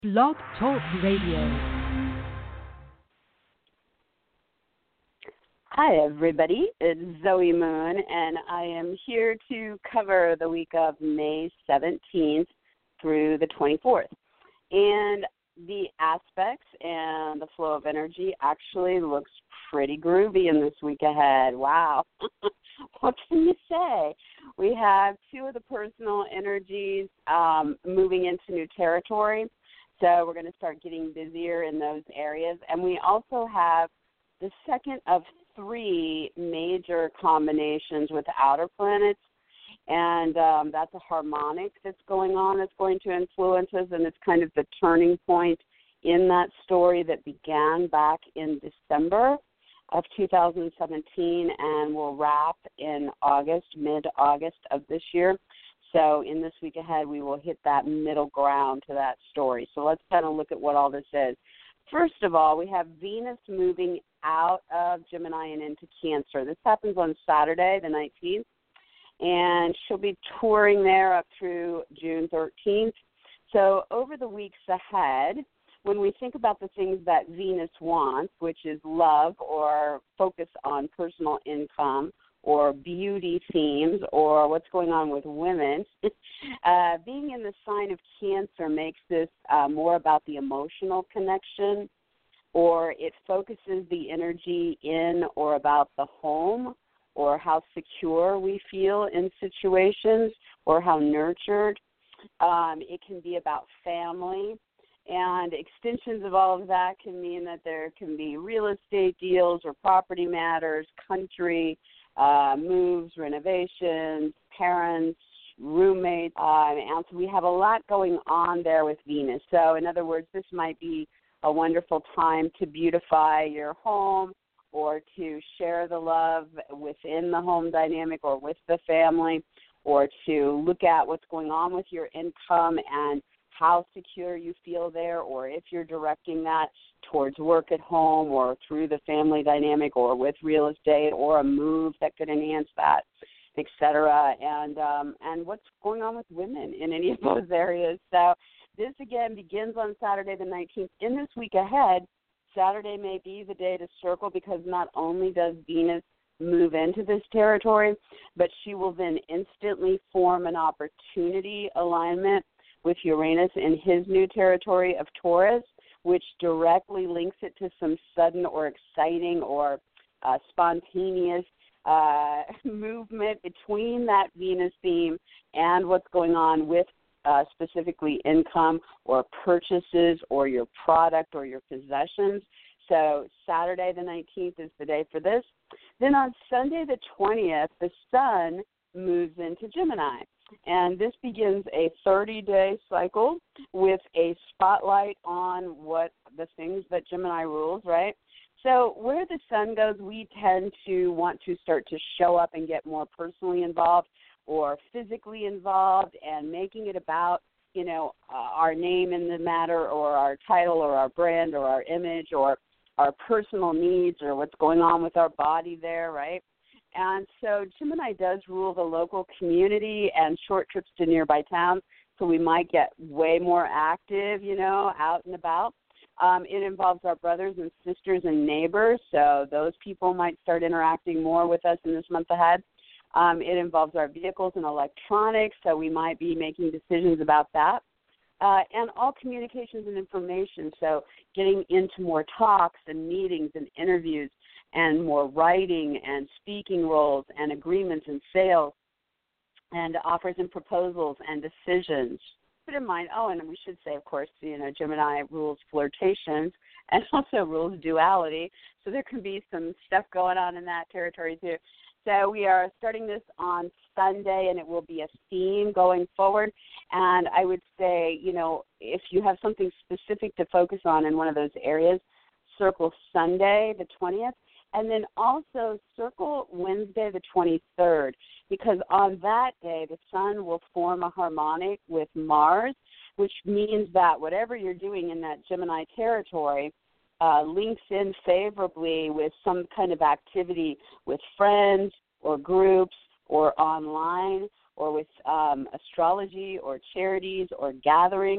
Blog Talk Radio. Hi, everybody. It's Zoe Moon, and I am here to cover the week of May 17th through the 24th. And the aspects and the flow of energy actually looks pretty groovy in this week ahead. Wow. What can you say? We have two of the personal energies moving into new territory. So we're going to start getting busier in those areas. And we also have the second of three major combinations with outer planets. And that's a harmonic that's going on that's going to influence us. And it's kind of the turning point in that story that began back in December of 2017 and will wrap in August, mid-August of this year. So in this week ahead, we will hit that middle ground to that story. So let's kind of look at what all this is. First of all, we have Venus moving out of Gemini and into Cancer. This happens on Saturday, the 19th, and she'll be touring there up through June 13th. So over the weeks ahead, when we think about the things that Venus wants, which is love or focus on personal income or beauty themes or what's going on with women, being in the sign of Cancer makes this more about the emotional connection, or it focuses the energy in or about the home or how secure we feel in situations or how nurtured. It can be about family. And extensions of all of that can mean that there can be real estate deals or property matters, country, moves, renovations, parents, roommates. And so we have a lot going on there with Venus. So in other words, this might be a wonderful time to beautify your home or to share the love within the home dynamic or with the family, or to look at what's going on with your income and how secure you feel there, or if you're directing that towards work at home or through the family dynamic or with real estate or a move that could enhance that, et cetera, and what's going on with women in any of those areas. So this, again, begins on Saturday the 19th. In this week ahead, Saturday may be the day to circle because not only does Venus move into this territory, but she will then instantly form an opportunity alignment with Uranus in his new territory of Taurus, which directly links it to some sudden or exciting or spontaneous movement between that Venus theme and what's going on with specifically income or purchases or your product or your possessions. So Saturday the 19th is the day for this. Then on Sunday the 20th, the Sun moves into Gemini. And this begins a 30-day cycle with a spotlight on what the things that Gemini rules, right? So where the Sun goes, we tend to want to start to show up and get more personally involved or physically involved and making it about, our name in the matter or our title or our brand or our image or our personal needs or what's going on with our body there, right? And so Gemini does rule the local community and short trips to nearby towns, so we might get way more active, out and about. It involves our brothers and sisters and neighbors, so those people might start interacting more with us in this month ahead. It involves our vehicles and electronics, so we might be making decisions about that. And all communications and information, so getting into more talks and meetings and interviews and more writing and speaking roles and agreements and sales and offers and proposals and decisions. Put in mind, and we should say, of course, Gemini rules flirtations and also rules duality, so there can be some stuff going on in that territory too. So we are starting this on Sunday, and it will be a theme going forward. And I would say, if you have something specific to focus on in one of those areas, circle Sunday, the 20th, and then also circle Wednesday, the 23rd, because on that day, the Sun will form a harmonic with Mars, which means that whatever you're doing in that Gemini territory links in favorably with some kind of activity with friends or groups or online or with astrology or charities or gatherings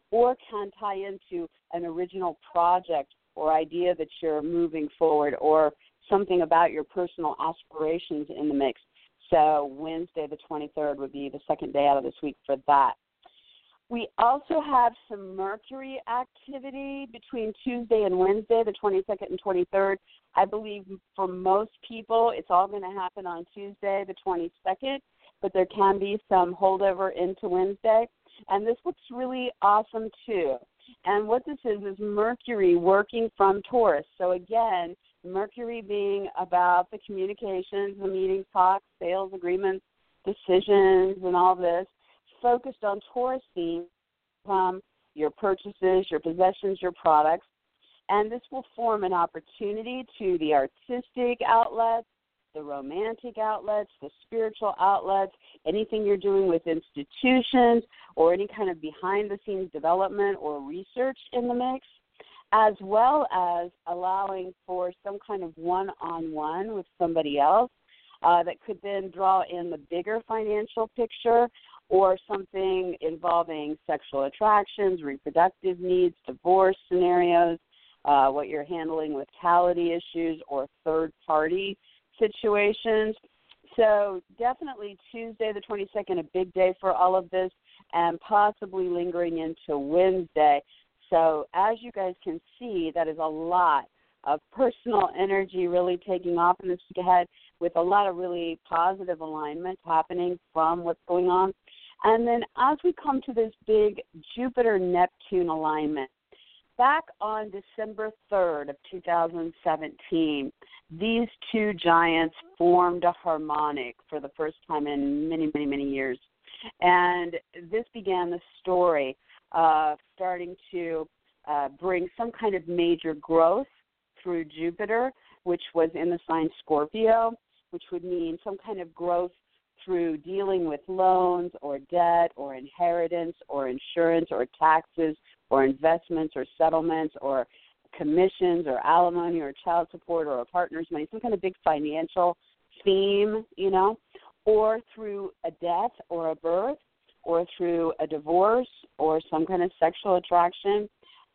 or can tie into an original project or idea that you're moving forward, or something about your personal aspirations in the mix. So Wednesday the 23rd would be the second day out of this week for that. We also have some Mercury activity between Tuesday and Wednesday, the 22nd and 23rd. I believe for most people it's all going to happen on Tuesday, the 22nd, but there can be some holdover into Wednesday. And this looks really awesome too. And what this is Mercury working from Taurus. So again, Mercury being about the communications, the meetings, talks, sales, agreements, decisions, and all this, focused on Taurus themes, your purchases, your possessions, your products. And this will form an opportunity to the artistic outlets, the romantic outlets, the spiritual outlets, anything you're doing with institutions or any kind of behind-the-scenes development or research in the mix, as well as allowing for some kind of one-on-one with somebody else that could then draw in the bigger financial picture, or something involving sexual attractions, reproductive needs, divorce scenarios, what you're handling with mortality issues or third-party situations. So definitely Tuesday the 22nd, a big day for all of this, and possibly lingering into Wednesday. So as you guys can see, that is a lot of personal energy really taking off in this week ahead, with a lot of really positive alignment happening from what's going on. And then as we come to this big Jupiter-Neptune alignment, back on December 3rd of 2017, these two giants formed a harmonic for the first time in many, many, many years. And this began the story of starting to bring some kind of major growth through Jupiter, which was in the sign Scorpio, which would mean some kind of growth through dealing with loans or debt or inheritance or insurance or taxes or investments or settlements or commissions or alimony or child support or a partner's money, some kind of big financial theme, you know, or through a death or a birth, or through a divorce or some kind of sexual attraction,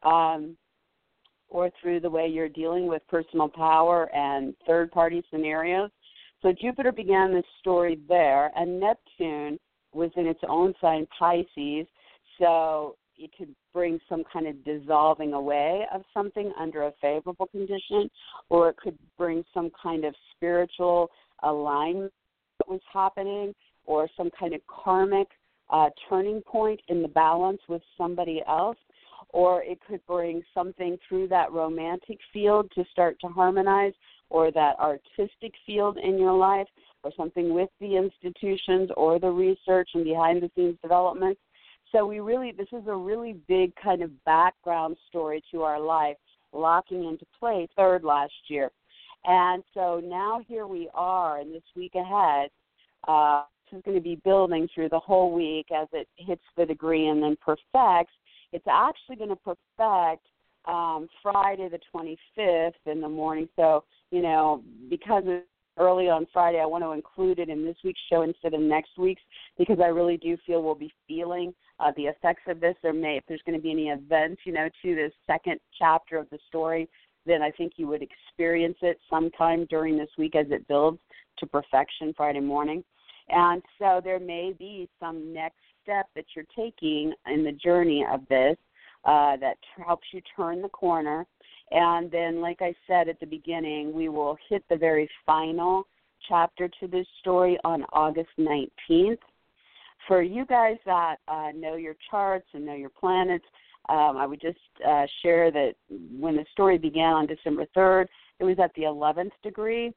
or through the way you're dealing with personal power and third-party scenarios. So Jupiter began this story there, and Neptune was in its own sign, Pisces, so it could bring some kind of dissolving away of something under a favorable condition, or it could bring some kind of spiritual alignment that was happening, or some kind of karmic turning point in the balance with somebody else, or it could bring something through that romantic field to start to harmonize, or that artistic field in your life, or something with the institutions or the research and behind-the-scenes development. So this is a really big kind of background story to our life, locking into place third last year. And so now here we are in this week ahead. This is going to be building through the whole week as it hits the degree and then perfects. It's actually going to perfect Friday the 25th in the morning. So, because it's early on Friday, I want to include it in this week's show instead of next week's, because I really do feel we'll be feeling the effects of this. If there's going to be any event, to this second chapter of the story, then I think you would experience it sometime during this week as it builds to perfection Friday morning. And so there may be some next step that you're taking in the journey of this that helps you turn the corner. And then, like I said at the beginning, we will hit the very final chapter to this story on August 19th. For you guys that know your charts and know your planets, I would just share that when the story began on December 3rd, it was at the 11th degree.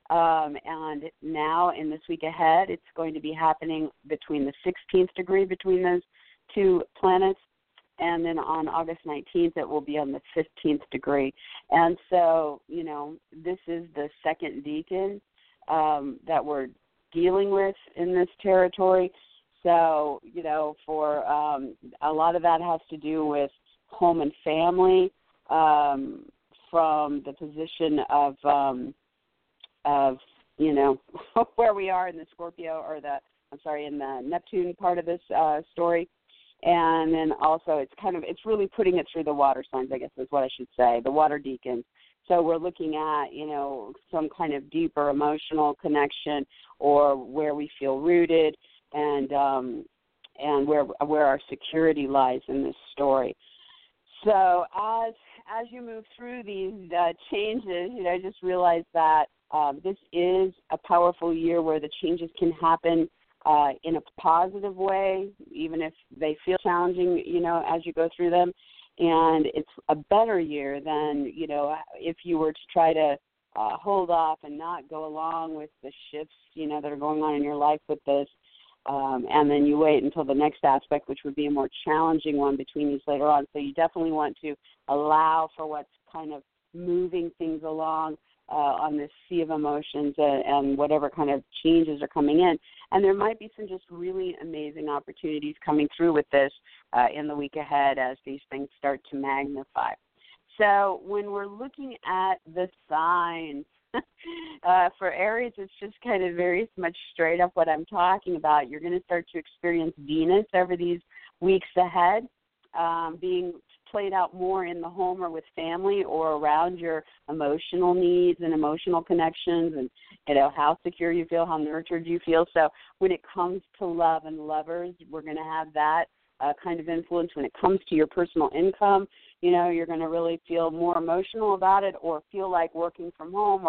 And now in this week ahead, it's going to be happening between the 16th degree between those two planets. And then on August 19th, it will be on the 15th degree. And so, this is the second decan that we're dealing with in this territory. So, for a lot of that has to do with home and family from the position of where we are in the Scorpio in the Neptune part of this story. And then also it's really putting it through the water signs, I guess is what I should say, the water deacons. So we're looking at, some kind of deeper emotional connection or where we feel rooted and where our security lies in this story. So as you move through these changes, just realize that this is a powerful year where the changes can happen in a positive way, even if they feel challenging, as you go through them. And it's a better year than, if you were to try to hold off and not go along with the shifts, that are going on in your life with this. And then you wait until the next aspect, which would be a more challenging one between these later on. So you definitely want to allow for what's kind of moving things along on this sea of emotions and whatever kind of changes are coming in. And there might be some just really amazing opportunities coming through with this in the week ahead as these things start to magnify. So when we're looking at the signs, for Aries, it's just kind of very much straight up what I'm talking about. You're going to start to experience Venus over these weeks ahead, being played out more in the home or with family or around your emotional needs and emotional connections and, how secure you feel, how nurtured you feel. So when it comes to love and lovers, we're going to have that kind of influence. When it comes to your personal income, you're going to really feel more emotional about it or feel like working from home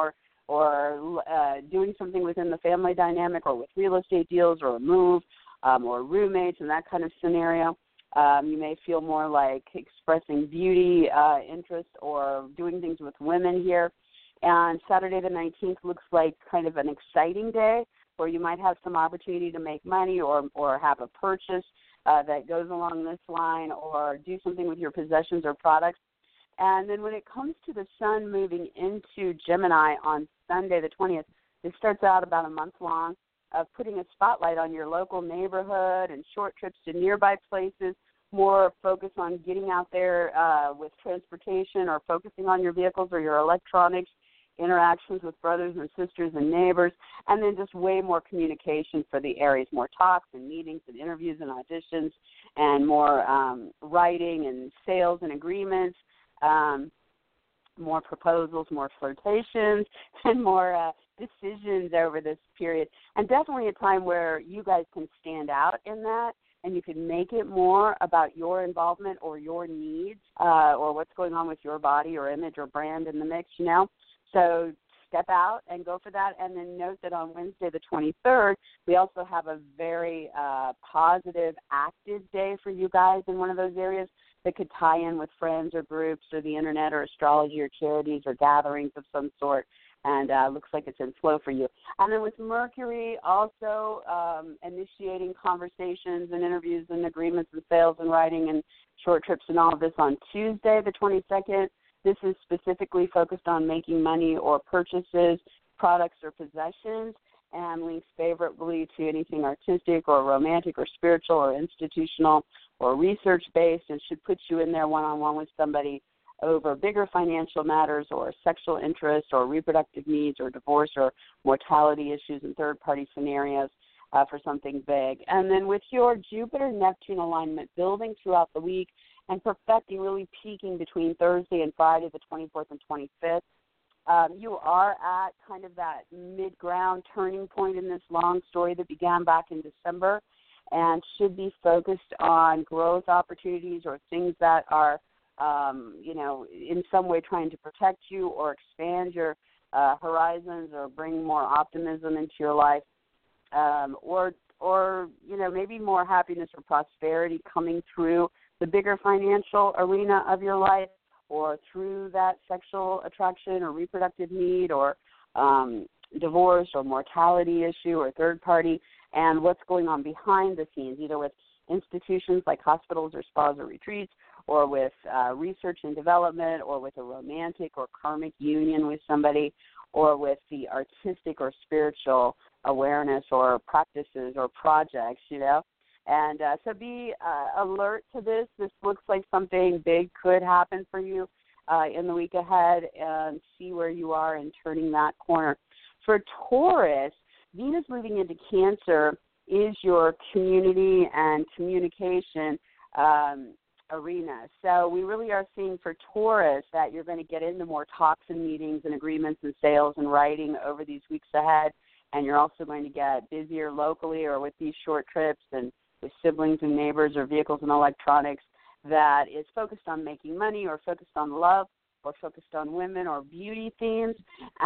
or doing something within the family dynamic or with real estate deals or a move or roommates and that kind of scenario. You may feel more like expressing beauty interest or doing things with women here. And Saturday the 19th looks like kind of an exciting day where you might have some opportunity to make money or have a purchase that goes along this line or do something with your possessions or products. And then when it comes to the sun moving into Gemini on Sunday the 20th, it starts out about a month long of putting a spotlight on your local neighborhood and short trips to nearby places, more focus on getting out there with transportation or focusing on your vehicles or your electronics, interactions with brothers and sisters and neighbors, and then just way more communication for the Aries, more talks and meetings and interviews and auditions and more writing and sales and agreements, more proposals, more flirtations, and more decisions over this period. And definitely a time where you guys can stand out in that and you can make it more about your involvement or your needs or what's going on with your body or image or brand in the mix, So step out and go for that. And then note that on Wednesday the 23rd, we also have a very positive, active day for you guys in one of those areas that could tie in with friends or groups or the internet or astrology or charities or gatherings of some sort. And looks like it's in flow for you. And then with Mercury also initiating conversations and interviews and agreements and sales and writing and short trips and all of this on Tuesday the 22nd. This is specifically focused on making money or purchases, products or possessions, and links favorably to anything artistic or romantic or spiritual or institutional or research-based, and should put you in there one-on-one with somebody over bigger financial matters or sexual interests or reproductive needs or divorce or mortality issues and third-party scenarios for something big. And then with your Jupiter-Neptune alignment building throughout the week and perfecting, really peaking between Thursday and Friday, the 24th and 25th, you are at kind of that mid-ground turning point in this long story that began back in December and should be focused on growth opportunities or things that are in some way trying to protect you or expand your horizons or bring more optimism into your life, or maybe more happiness or prosperity coming through the bigger financial arena of your life or through that sexual attraction or reproductive need or divorce or mortality issue or third party, and what's going on behind the scenes, either with institutions like hospitals or spas or retreats, or with research and development, or with a romantic or karmic union with somebody, or with the artistic or spiritual awareness or practices or projects, And so be alert to this. This looks like something big could happen for you in the week ahead, and see where you are in turning that corner. For Taurus, Venus moving into Cancer is your community and communication arena. So we really are seeing for Taurus that you're going to get into more talks and meetings and agreements and sales and writing over these weeks ahead. And you're also going to get busier locally or with these short trips and with siblings and neighbors or vehicles and electronics that is focused on making money or focused on love or focused on women or beauty themes.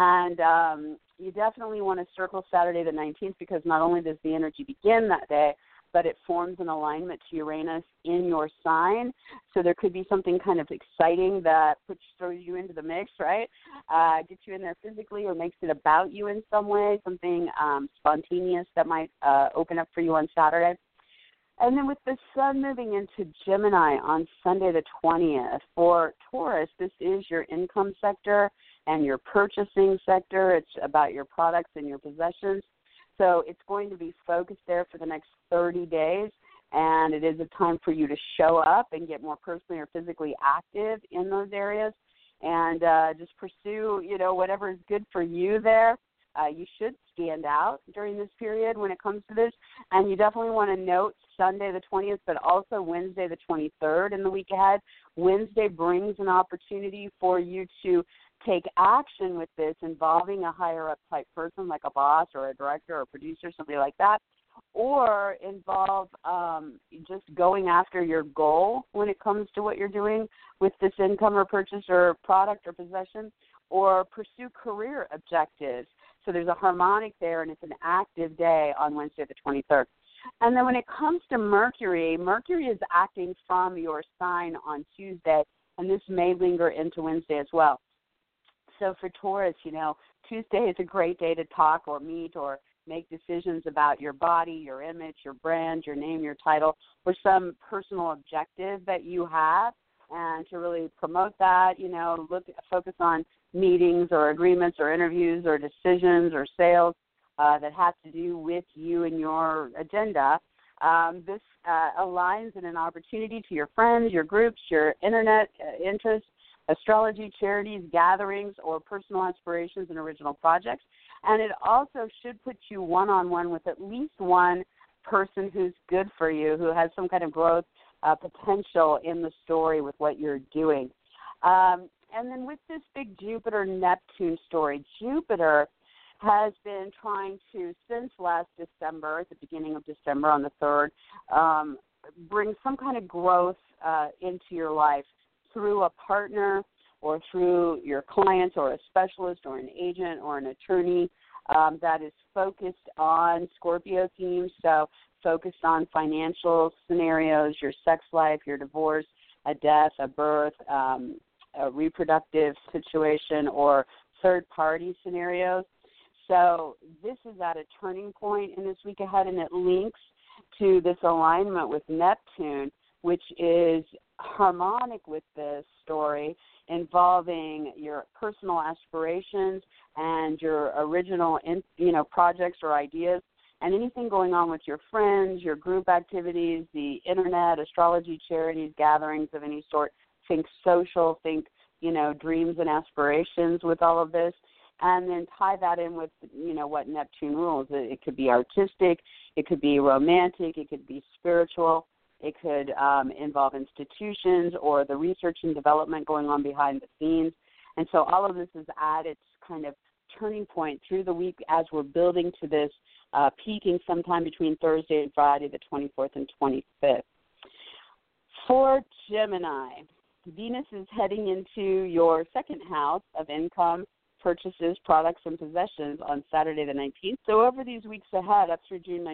And you definitely want to circle Saturday the 19th because not only does the energy begin that day, but it forms an alignment to Uranus in your sign. So there could be something kind of exciting that throws you into the mix, right? Gets you in there physically or makes it about you in some way, something spontaneous that might open up for you on Saturday. And then with the sun moving into Gemini on Sunday the 20th, for Taurus, this is your income sector and your purchasing sector. It's about your products and your possessions. So it's going to be focused there for the next 30 days, and it is a time for you to show up and get more personally or physically active in those areas and just pursue, whatever is good for you there. You should stand out during this period when it comes to this, and you definitely want to note Sunday the 20th, but also Wednesday the 23rd in the week ahead. Wednesday brings an opportunity for you to take action with this involving a higher-up type person like a boss or a director or a producer, somebody like that, or involve just going after your goal when it comes to what you're doing with this income or purchase or product or possession, or pursue career objectives. So there's a harmonic there, and it's an active day on Wednesday the 23rd. And then when it comes to Mercury, Mercury is acting from your sign on Tuesday, and this may linger into Wednesday as well. So for Taurus, Tuesday is a great day to talk or meet or make decisions about your body, your image, your brand, your name, your title, or some personal objective that you have, and to really promote that, focus on meetings or agreements or interviews or decisions or sales that have to do with you and your agenda. This aligns in an opportunity to your friends, your groups, your internet interests, astrology, charities, gatherings, or personal aspirations and original projects. And it also should put you one-on-one with at least one person who's good for you, who has some kind of growth potential in the story with what you're doing. And then with this big Jupiter-Neptune story, Jupiter has been trying to, since last December, at the beginning of December on the 3rd, bring some kind of growth into your life through a partner or through your client or a specialist or an agent or an attorney that is focused on Scorpio themes, so focused on financial scenarios, your sex life, your divorce, a death, a birth, a reproductive situation, or third-party scenarios. So this is at a turning point in this week ahead, and it links to this alignment with Neptune, which is harmonic with this story involving your personal aspirations and your original, projects or ideas, and anything going on with your friends, your group activities, the internet, astrology, charities, gatherings of any sort. Think social, think, dreams and aspirations with all of this, and then tie that in with, what Neptune rules. It could be artistic, it could be romantic, it could be spiritual. It could involve institutions or the research and development going on behind the scenes. And so all of this is at its kind of turning point through the week as we're building to this, peaking sometime between Thursday and Friday, the 24th and 25th. For Gemini, Venus is heading into your second house of income, purchases, products, and possessions on Saturday the 19th. So over these weeks ahead, up through June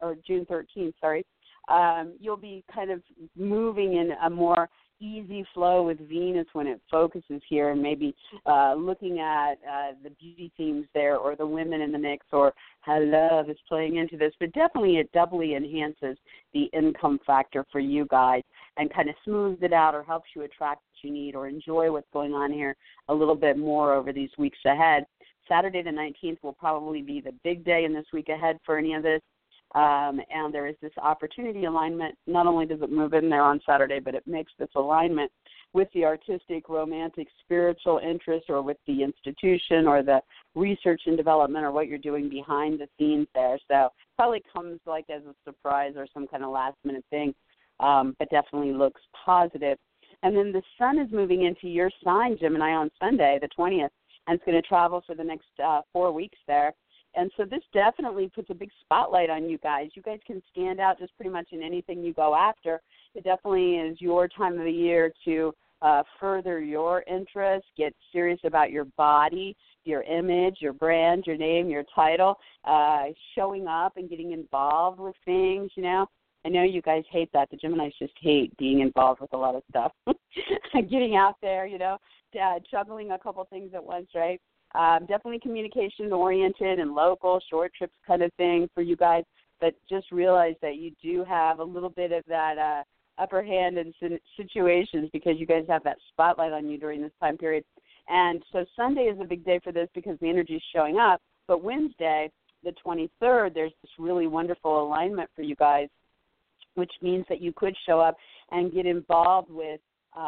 13th, you'll be kind of moving in a more easy flow with Venus when it focuses here, and maybe looking at the beauty themes there or the women in the mix or how love is playing into this. But definitely it doubly enhances the income factor for you guys and kind of smooths it out or helps you attract what you need or enjoy what's going on here a little bit more over these weeks ahead. Saturday the 19th will probably be the big day in this week ahead for any of this. And there is this opportunity alignment. Not only does it move in there on Saturday, but it makes this alignment with the artistic, romantic, spiritual interest or with the institution or the research and development or what you're doing behind the scenes there. So probably comes like as a surprise or some kind of last-minute thing but definitely looks positive. And then the sun is moving into your sign, Gemini, on Sunday, the 20th, and it's going to travel for the next 4 weeks there. And so this definitely puts a big spotlight on you guys. You guys can stand out just pretty much in anything you go after. It definitely is your time of the year to further your interests, get serious about your body, your image, your brand, your name, your title, showing up and getting involved with things, you know. I know you guys hate that. The Geminis just hate being involved with a lot of stuff. Getting out there, you know, juggling a couple things at once, right? Definitely communication-oriented and local, short trips kind of thing for you guys, but just realize that you do have a little bit of that upper hand in situations because you guys have that spotlight on you during this time period. And so Sunday is a big day for this because the energy is showing up, but Wednesday, the 23rd, there's this really wonderful alignment for you guys, which means that you could show up and get involved with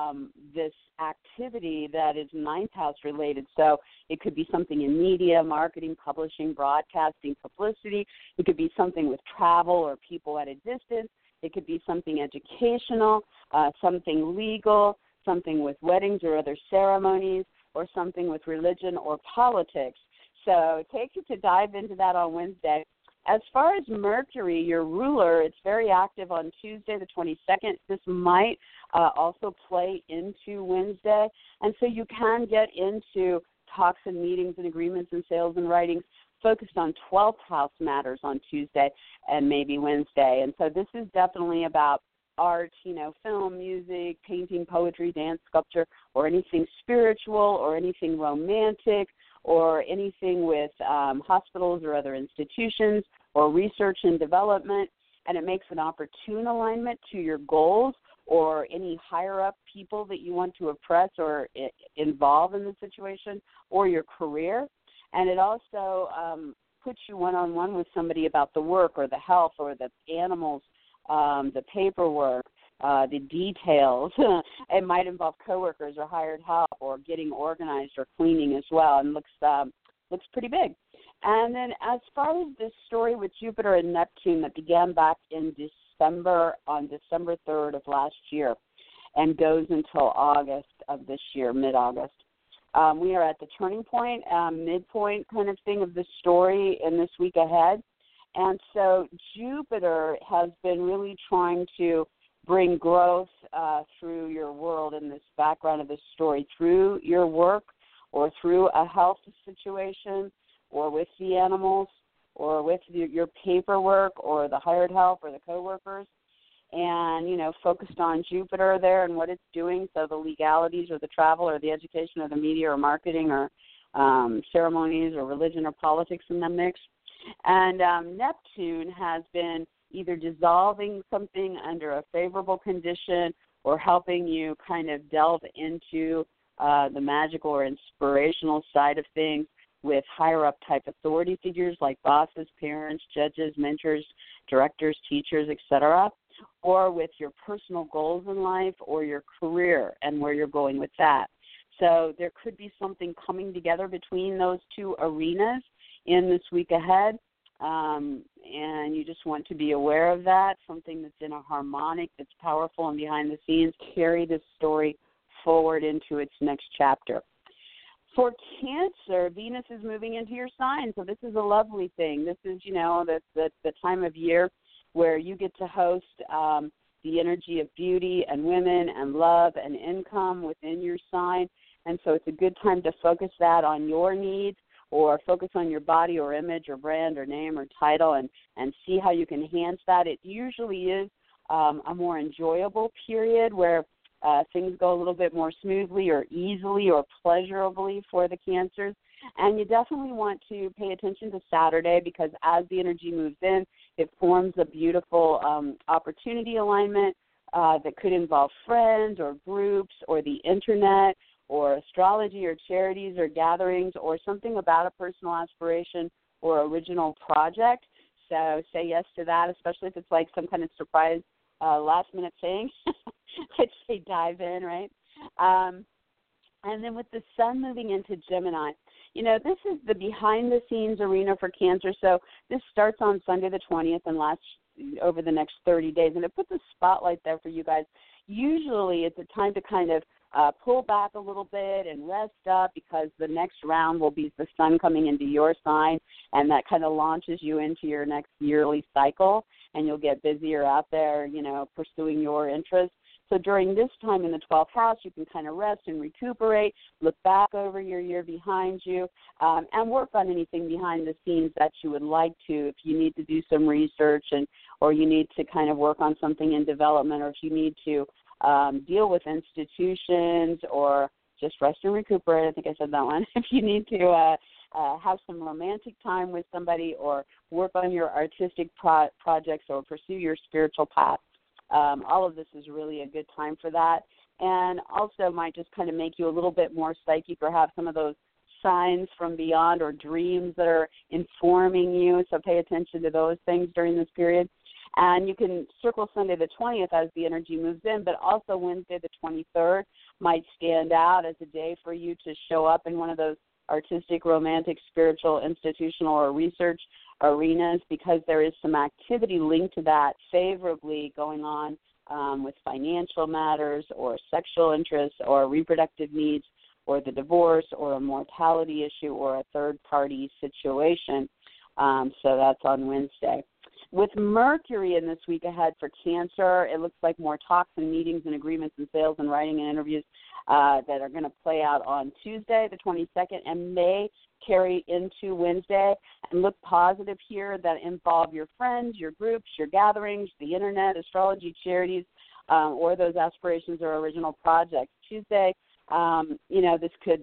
this activity that is ninth house related. So it could be something in media, marketing, publishing, broadcasting, publicity. It could be something with travel or people at a distance. It could be something educational, something legal, something with weddings or other ceremonies, or something with religion or politics. So take it to dive into that on Wednesday. As far as Mercury, your ruler, it's very active on Tuesday, the 22nd. This might also play into Wednesday. And so you can get into talks and meetings and agreements and sales and writings focused on 12th house matters on Tuesday and maybe Wednesday. And so this is definitely about art, you know, film, music, painting, poetry, dance, sculpture, or anything spiritual or anything romantic, or anything with hospitals or other institutions or research and development, and it makes an opportune alignment to your goals or any higher-up people that you want to impress or involve in the situation or your career. And it also puts you one-on-one with somebody about the work or the health or the animals, the paperwork, the details. It might involve coworkers or hired help or getting organized or cleaning as well, and looks pretty big. And then as far as this story with Jupiter and Neptune that began back in December, on December 3rd of last year, and goes until August of this year, mid-August, we are at the turning point, midpoint kind of thing of the story in this week ahead. And so Jupiter has been really trying to bring growth through your world in this background of this story, through your work or through a health situation or with the animals or with your paperwork or the hired help or the coworkers, and, you know, focused on Jupiter there and what it's doing, so the legalities or the travel or the education or the media or marketing or ceremonies or religion or politics in the mix. And Neptune has been either dissolving something under a favorable condition or helping you kind of delve into the magical or inspirational side of things with higher-up type authority figures like bosses, parents, judges, mentors, directors, teachers, etc., or with your personal goals in life or your career and where you're going with that. So there could be something coming together between those two arenas in this week ahead, and you just want to be aware of that, something that's in a harmonic, that's powerful and behind the scenes. Carry this story forward into its next chapter. For Cancer, Venus is moving into your sign, so this is a lovely thing. This is, you know, the time of year where you get to host the energy of beauty and women and love and income within your sign, and so it's a good time to focus that on your needs or focus on your body or image or brand or name or title and see how you can enhance that. It usually is a more enjoyable period where things go a little bit more smoothly or easily or pleasurably for the Cancers. And you definitely want to pay attention to Saturday because as the energy moves in, it forms a beautiful opportunity alignment that could involve friends or groups or the internet or astrology or charities or gatherings or something about a personal aspiration or original project. So say yes to that, especially if it's like some kind of surprise last-minute thing. I'd say dive in, right? And then with the sun moving into Gemini, you know, this is the behind-the-scenes arena for Cancer. So this starts on Sunday the 20th and lasts over the next 30 days. And it puts a spotlight there for you guys. Usually it's a time to kind of pull back a little bit and rest up, because the next round will be the sun coming into your sign, and that kind of launches you into your next yearly cycle, and you'll get busier out there, pursuing your interests. So during this time in the 12th house, you can kind of rest and recuperate, look back over your year behind you, and work on anything behind the scenes that you would like to. If you need to do some research or you need to kind of work on something in development, or if you need to deal with institutions or just rest and recuperate, I think I said that one. If you need to have some romantic time with somebody, or work on your artistic projects, or pursue your spiritual path, all of this is really a good time for that. And also might just kind of make you a little bit more psychic, or have some of those signs from beyond or dreams that are informing you. So pay attention to those things during this period. And you can circle Sunday the 20th as the energy moves in, but also Wednesday the 23rd might stand out as a day for you to show up in one of those artistic, romantic, spiritual, institutional, or research arenas, because there is some activity linked to that favorably going on with financial matters, or sexual interests, or reproductive needs, or the divorce, or a mortality issue, or a third-party situation. So that's on Wednesday. With Mercury in this week ahead for Cancer, it looks like more talks and meetings and agreements and sales and writing and interviews that are going to play out on Tuesday, the 22nd, and may carry into Wednesday, and look positive here that involve your friends, your groups, your gatherings, the internet, astrology, charities, or those aspirations or original projects. Tuesday, this could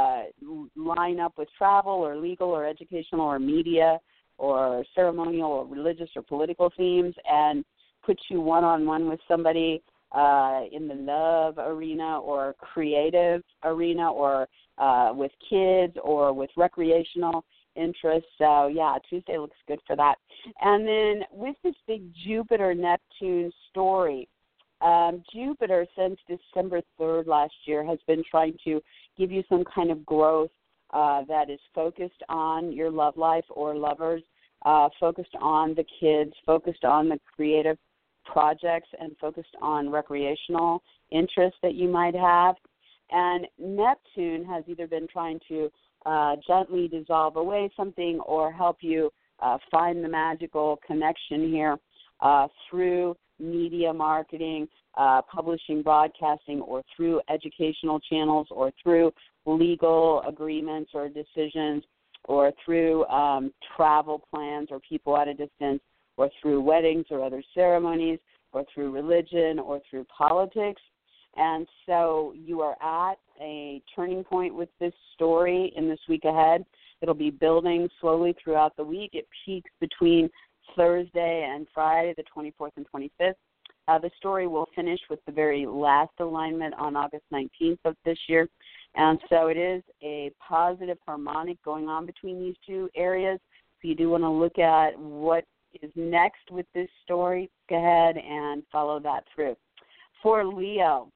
line up with travel or legal or educational or media or ceremonial or religious or political themes, and put you one-on-one with somebody in the love arena or creative arena, or with kids, or with recreational interests. So, yeah, Tuesday looks good for that. And then with this big Jupiter-Neptune story, Jupiter, since December 3rd last year, has been trying to give you some kind of growth that is focused on your love life or lovers, focused on the kids, focused on the creative projects, and focused on recreational interests that you might have. And Neptune has either been trying to gently dissolve away something, or help you find the magical connection here through media marketing, publishing, broadcasting, or through educational channels, or through legal agreements or decisions, or through travel plans or people at a distance, or through weddings or other ceremonies, or through religion, or through politics. And so you are at a turning point with this story in this week ahead. It'll be building slowly throughout the week. It peaks between Thursday and Friday, the 24th and 25th. The story will finish with the very last alignment on August 19th of this year. And so it is a positive harmonic going on between these two areas. So you do want to look at what is next with this story. Go ahead and follow that through. For Leo,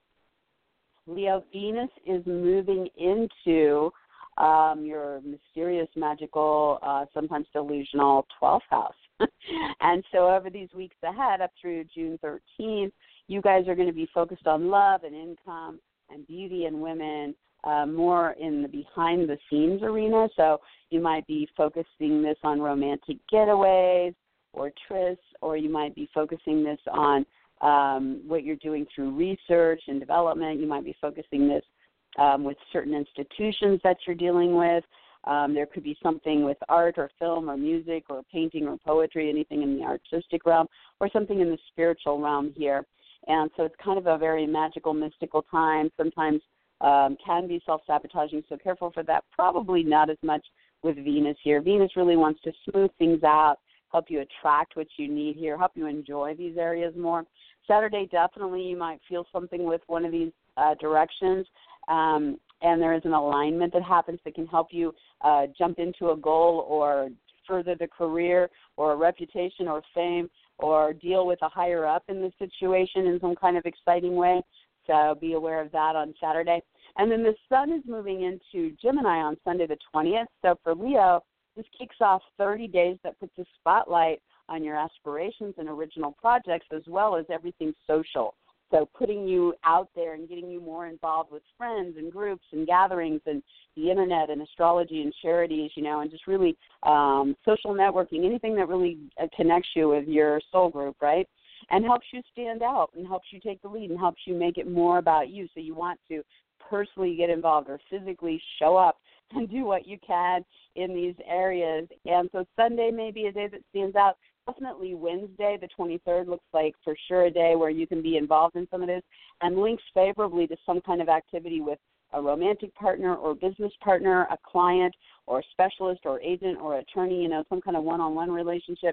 Venus is moving into your mysterious, magical, sometimes delusional 12th house. And so over these weeks ahead, up through June 13th, you guys are going to be focused on love and income and beauty and women, more in the behind-the-scenes arena. So you might be focusing this on romantic getaways or trysts, or you might be focusing this on what you're doing through research and development. You might be focusing this with certain institutions that you're dealing with. There could be something with art or film or music or painting or poetry, anything in the artistic realm, or something in the spiritual realm here. And so it's kind of a very magical, mystical time. Sometimes can be self-sabotaging, so careful for that. Probably not as much with Venus here. Venus really wants to smooth things out, help you attract what you need here, help you enjoy these areas more. Saturday, definitely you might feel something with one of these directions, and there is an alignment that happens that can help you jump into a goal or further the career or a reputation or fame, or deal with a higher up in the situation in some kind of exciting way. So be aware of that on Saturday. And then the sun is moving into Gemini on Sunday the 20th. So for Leo, this kicks off 30 days that puts a spotlight on your aspirations and original projects, as well as everything social. So putting you out there and getting you more involved with friends and groups and gatherings and the internet and astrology and charities, and just really social networking, anything that really connects you with your soul group, right? And helps you stand out and helps you take the lead and helps you make it more about you. So you want to personally get involved or physically show up and do what you can in these areas. And so Sunday may be a day that stands out. Definitely Wednesday, the 23rd, looks like for sure a day where you can be involved in some of this and links favorably to some kind of activity with a romantic partner or business partner, a client or specialist or agent or attorney, some kind of one-on-one relationship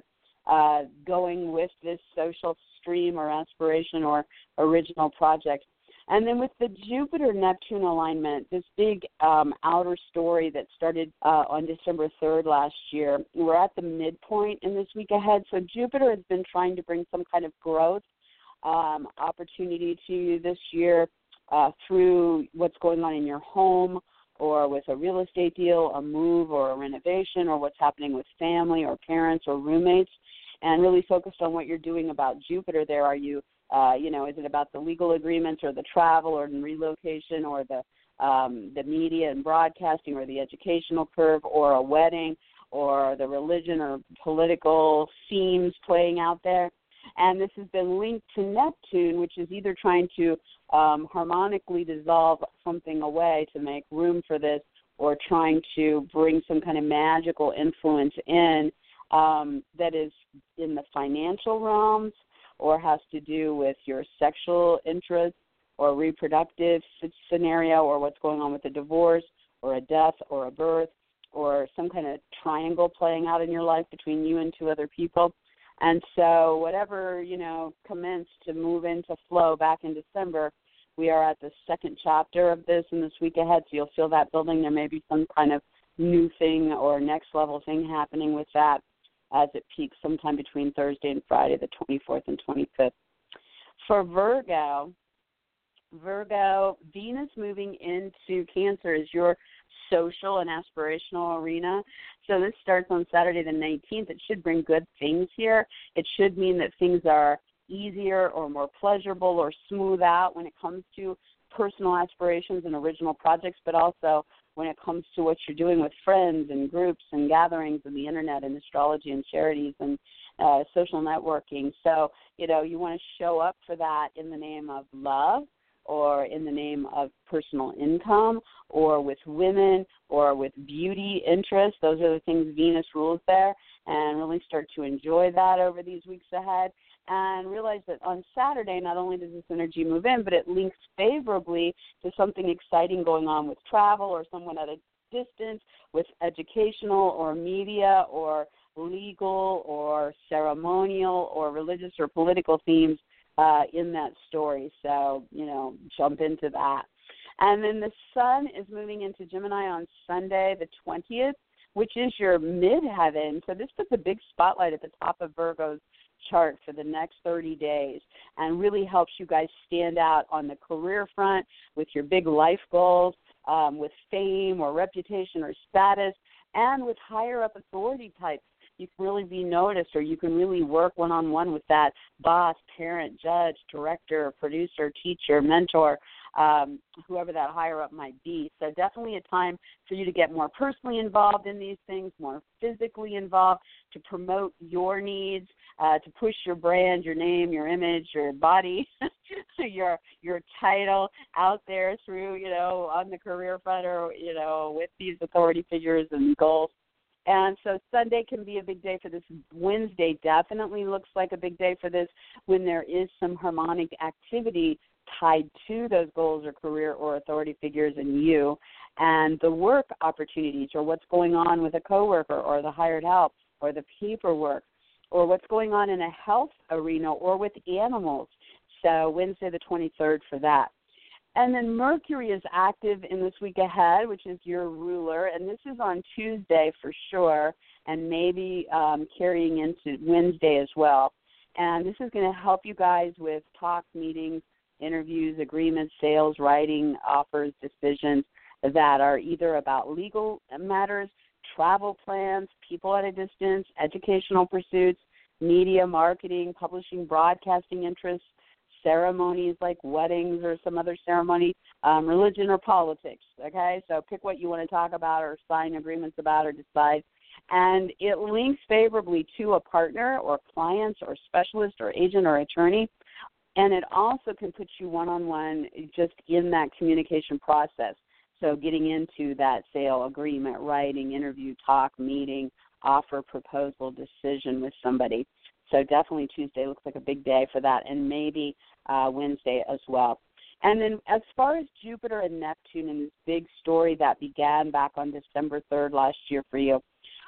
going with this social stream or aspiration or original project. And then with the Jupiter-Neptune alignment, this big outer story that started on December 3rd last year, we're at the midpoint in this week ahead. So Jupiter has been trying to bring some kind of growth opportunity to you this year through what's going on in your home or with a real estate deal, a move or a renovation, or what's happening with family or parents or roommates, and really focused on what you're doing about Jupiter there. Are you is it about the legal agreements or the travel or the relocation or the media and broadcasting or the educational curve or a wedding or the religion or political themes playing out there? And this has been linked to Neptune, which is either trying to harmonically dissolve something away to make room for this or trying to bring some kind of magical influence in that is in the financial realms, or has to do with your sexual interests or reproductive scenario, or what's going on with a divorce or a death or a birth or some kind of triangle playing out in your life between you and two other people. And so whatever, commenced to move into flow back in December, we are at the second chapter of this in this week ahead, so you'll feel that building. There may be some kind of new thing or next level thing happening with that as it peaks sometime between Thursday and Friday, the 24th and 25th. For Virgo, Venus moving into Cancer is your social and aspirational arena. So this starts on Saturday the 19th. It should bring good things here. It should mean that things are easier or more pleasurable or smooth out when it comes to personal aspirations and original projects, but also when it comes to what you're doing with friends and groups and gatherings and the internet and astrology and charities and social networking. So, you want to show up for that in the name of love or in the name of personal income or with women or with beauty interests. Those are the things Venus rules there, and really start to enjoy that over these weeks ahead. And realize that on Saturday, not only does this energy move in, but it links favorably to something exciting going on with travel or someone at a distance, with educational or media or legal or ceremonial or religious or political themes in that story. So, jump into that. And then the sun is moving into Gemini on Sunday, the 20th, which is your midheaven. So this puts a big spotlight at the top of Virgo's chart for the next 30 days and really helps you guys stand out on the career front with your big life goals, with fame or reputation or status, and with higher up authority types. You can really be noticed, or you can really work one-on-one with that boss, parent, judge, director, producer, teacher, mentor, whoever that higher up might be. So definitely a time for you to get more personally involved in these things, more physically involved, to promote your needs, to push your brand, your name, your image, your body, your title out there through, on the career front or, with these authority figures and goals. And so Sunday can be a big day for this. Wednesday definitely looks like a big day for this when there is some harmonic activity tied to those goals or career or authority figures in you, and the work opportunities or what's going on with a coworker or the hired help or the paperwork or what's going on in a health arena or with animals. So Wednesday the 23rd for that. And then Mercury is active in this week ahead, which is your ruler, and this is on Tuesday for sure, and maybe carrying into Wednesday as well. And this is going to help you guys with talks, meetings, interviews, agreements, sales, writing, offers, decisions that are either about legal matters, travel plans, people at a distance, educational pursuits, media, marketing, publishing, broadcasting interests, ceremonies like weddings or some other ceremony, religion or politics, okay? So pick what you want to talk about or sign agreements about or decide. And it links favorably to a partner or clients or specialist or agent or attorney. And it also can put you one-on-one just in that communication process. So getting into that sale, agreement, writing, interview, talk, meeting, offer, proposal, decision with somebody. So definitely Tuesday looks like a big day for that, and maybe Wednesday as well. And then as far as Jupiter and Neptune and this big story that began back on December 3rd last year for you,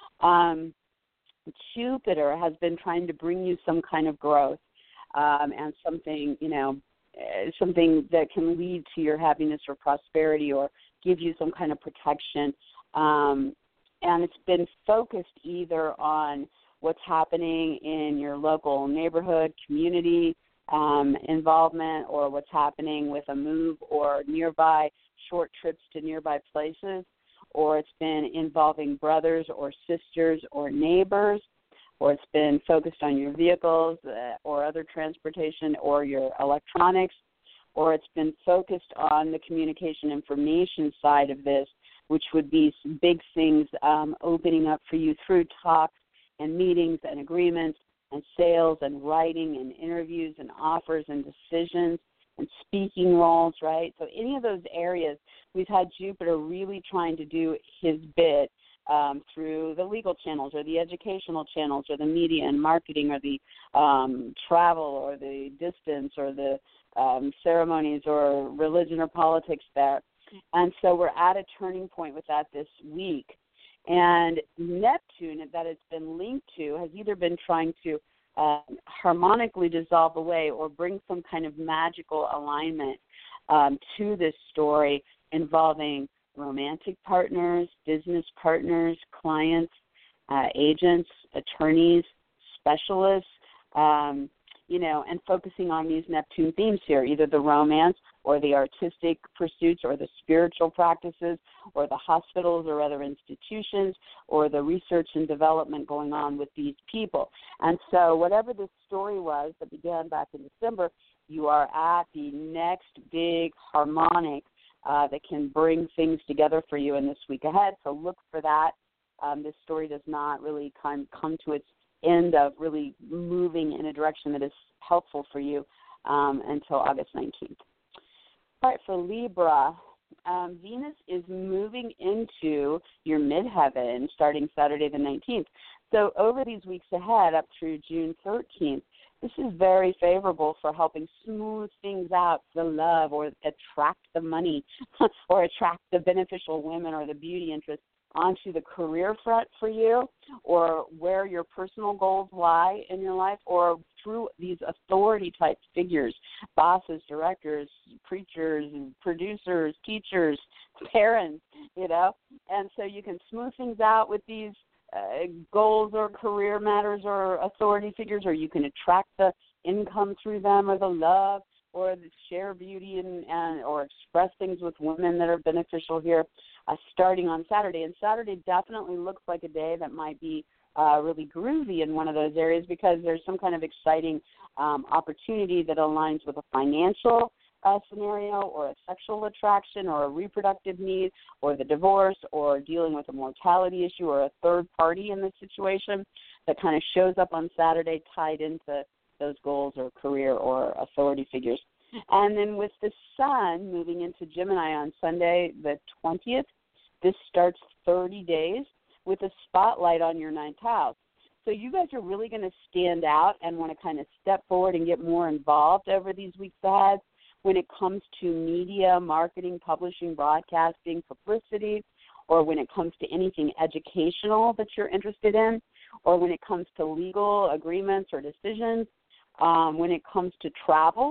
Jupiter has been trying to bring you some kind of growth and something, something that can lead to your happiness or prosperity or give you some kind of protection. And it's been focused either on what's happening in your local neighborhood, community involvement, or what's happening with a move or nearby short trips to nearby places, or it's been involving brothers or sisters or neighbors, or it's been focused on your vehicles or other transportation or your electronics, or it's been focused on the communication information side of this, which would be some big things opening up for you through talks and meetings and agreements and sales and writing and interviews and offers and decisions and speaking roles, right? So any of those areas, we've had Jupiter really trying to do his bit through the legal channels or the educational channels or the media and marketing or the travel or the distance or the ceremonies or religion or politics there. And so we're at a turning point with that this week. And Neptune, that it's been linked to, has either been trying to harmonically dissolve away or bring some kind of magical alignment to this story involving romantic partners, business partners, clients, agents, attorneys, specialists, and focusing on these Neptune themes here, either the romance or the artistic pursuits or the spiritual practices or the hospitals or other institutions or the research and development going on with these people. And so whatever this story was that began back in December, you are at the next big harmonic that can bring things together for you in this week ahead. So look for that. This story does not really come to its end of really moving in a direction that is helpful for you until August 19th. All right, for Libra, Venus is moving into your midheaven starting Saturday the 19th. So over these weeks ahead up through June 13th, this is very favorable for helping smooth things out, the love, or attract the money, or attract the beneficial women or the beauty interests onto the career front for you, or where your personal goals lie in your life, or through these authority-type figures, bosses, directors, preachers, producers, teachers, parents, And so you can smooth things out with these goals or career matters or authority figures, or you can attract the income through them or the love or the share beauty and or express things with women that are beneficial here starting on Saturday. And Saturday definitely looks like a day that might be really groovy in one of those areas because there's some kind of exciting opportunity that aligns with a financial scenario or a sexual attraction or a reproductive need or the divorce or dealing with a mortality issue or a third party in the situation that kind of shows up on Saturday tied into those goals or career or authority figures. And then with the sun moving into Gemini on Sunday the 20th, this starts 30 days with a spotlight on your ninth house. So you guys are really going to stand out and want to kind of step forward and get more involved over these weeks ahead when it comes to media, marketing, publishing, broadcasting, publicity, or when it comes to anything educational that you're interested in, or when it comes to legal agreements or decisions, when it comes to travel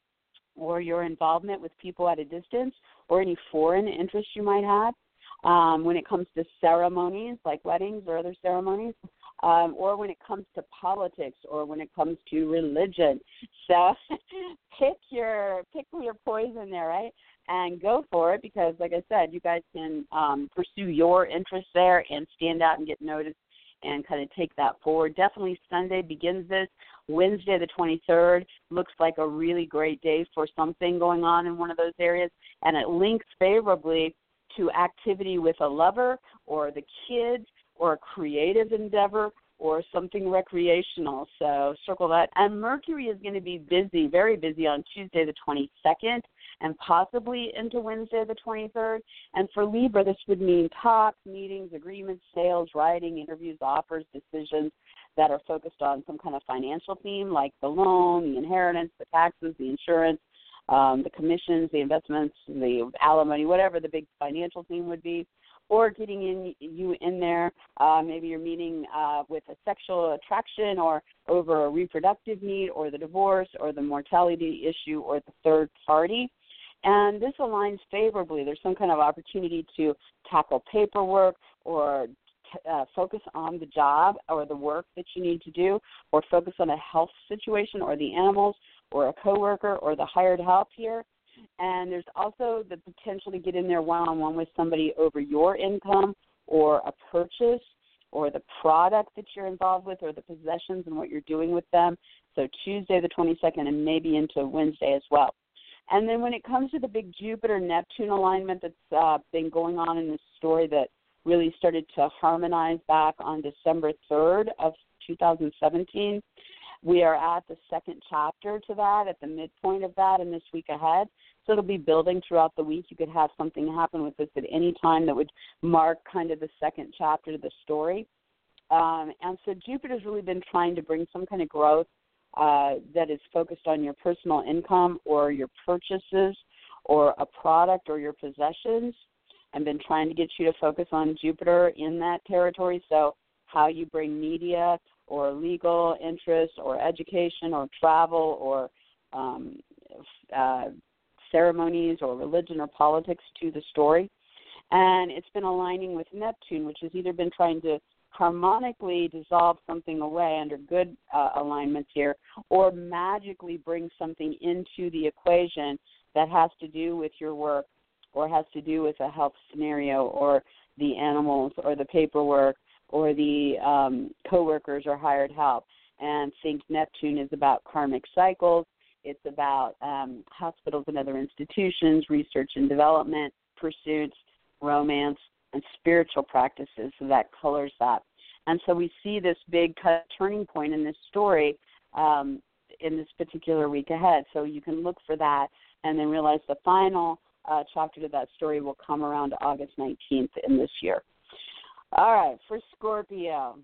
or your involvement with people at a distance or any foreign interests you might have, when it comes to ceremonies like weddings or other ceremonies, or when it comes to politics or when it comes to religion. So pick your poison there, right? And go for it because, like I said, you guys can pursue your interests there and stand out and get noticed and kind of take that forward. Definitely Sunday begins this. Wednesday the 23rd looks like a really great day for something going on in one of those areas, and it links favorably to activity with a lover or the kids or a creative endeavor or something recreational. So circle that. And Mercury is going to be busy, very busy on Tuesday the 22nd and possibly into Wednesday the 23rd. And for Libra, this would mean talks, meetings, agreements, sales, writing, interviews, offers, decisions that are focused on some kind of financial theme like the loan, the inheritance, the taxes, the insurance, the commissions, the investments, the alimony, whatever the big financial theme would be, or getting you in there. Maybe you're meeting with a sexual attraction or over a reproductive need or the divorce or the mortality issue or the third party. And this aligns favorably. There's some kind of opportunity to tackle paperwork or focus on the job or the work that you need to do, or focus on a health situation or the animals or a coworker or the hired help here. And there's also the potential to get in there one-on-one with somebody over your income or a purchase or the product that you're involved with or the possessions and what you're doing with them. So Tuesday the 22nd and maybe into Wednesday as well. And then when it comes to the big Jupiter-Neptune alignment that's been going on in this story that really started to harmonize back on December 3rd of 2017, we are at the second chapter to that, at the midpoint of that in this week ahead. So it'll be building throughout the week. You could have something happen with this at any time that would mark kind of the second chapter to the story. And so Jupiter's really been trying to bring some kind of growth that is focused on your personal income or your purchases or a product or your possessions, and been trying to get you to focus on Jupiter in that territory. So how you bring media or legal interest or education or travel or ceremonies or religion or politics to the story. And it's been aligning with Neptune, which has either been trying to harmonically dissolve something away under good alignments here, or magically bring something into the equation that has to do with your work or has to do with a health scenario or the animals or the paperwork or the coworkers or hired help. And think Neptune is about karmic cycles. It's about hospitals and other institutions, research and development, pursuits, romance, and spiritual practices. So that colors that. And so we see this big turning point in this story in this particular week ahead. So you can look for that and then realize the final chapter to that story will come around August 19th in this year. All right, for Scorpio,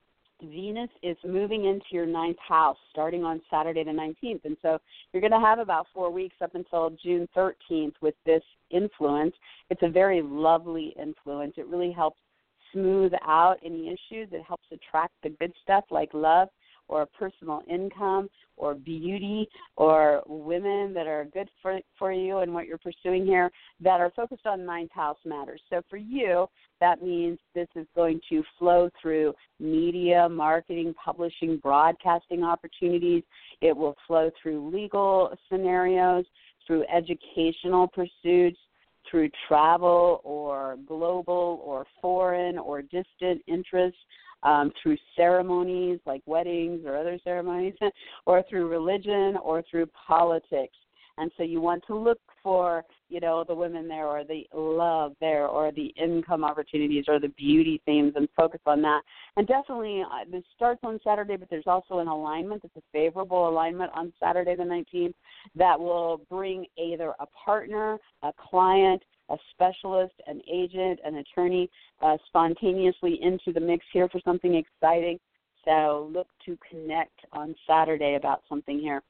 Venus is moving into your 9th house starting on Saturday the 19th. And so you're going to have about 4 weeks up until June 13th with this influence. It's a very lovely influence. It really helps smooth out any issues. It helps attract the good stuff like love or personal income or beauty or women that are good for you and what you're pursuing here that are focused on 9th house matters. So for you, that means this is going to flow through media, marketing, publishing, broadcasting opportunities. It will flow through legal scenarios, through educational pursuits, through travel or global or foreign or distant interests, through ceremonies like weddings or other ceremonies, or through religion or through politics. And so you want to look for, the women there or the love there or the income opportunities or the beauty themes and focus on that. And definitely this starts on Saturday, but there's also an alignment. It's a favorable alignment on Saturday the 19th that will bring either a partner, a client, a specialist, an agent, an attorney spontaneously into the mix here for something exciting. So look to connect on Saturday about something here.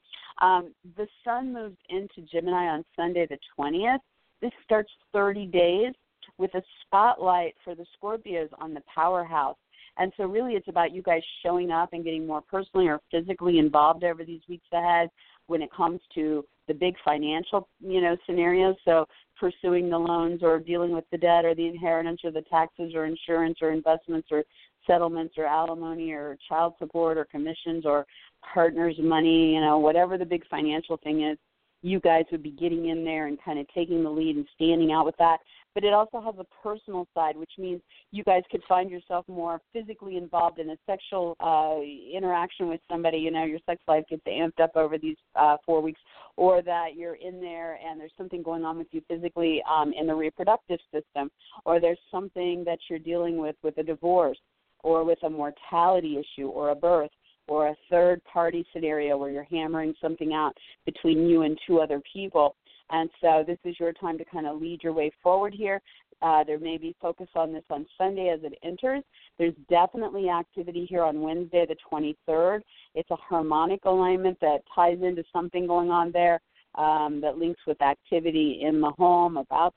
The sun moves into Gemini on Sunday the 20th. This starts 30 days with a spotlight for the Scorpios on the powerhouse. And so really it's about you guys showing up and getting more personally or physically involved over these weeks ahead when it comes to the big financial, scenarios. So pursuing the loans or dealing with the debt or the inheritance or the taxes or insurance or investments or settlements or alimony or child support or commissions or partners' money, whatever the big financial thing is. you guys would be getting in there and kind of taking the lead and standing out with that. But it also has a personal side, which means you guys could find yourself more physically involved in a sexual interaction with somebody. You know, your sex life gets amped up over these 4 weeks, or that you're in there and there's something going on with you physically in the reproductive system, or there's something that you're dealing with a divorce, or with a mortality issue, or a birth, or a third-party scenario where you're hammering something out between you and two other people. And so this is your time to kind of lead your way forward here. There may be focus on this on Sunday as it enters. There's definitely activity here on Wednesday, the 23rd. It's a harmonic alignment that ties into something going on there that links with activity in the home,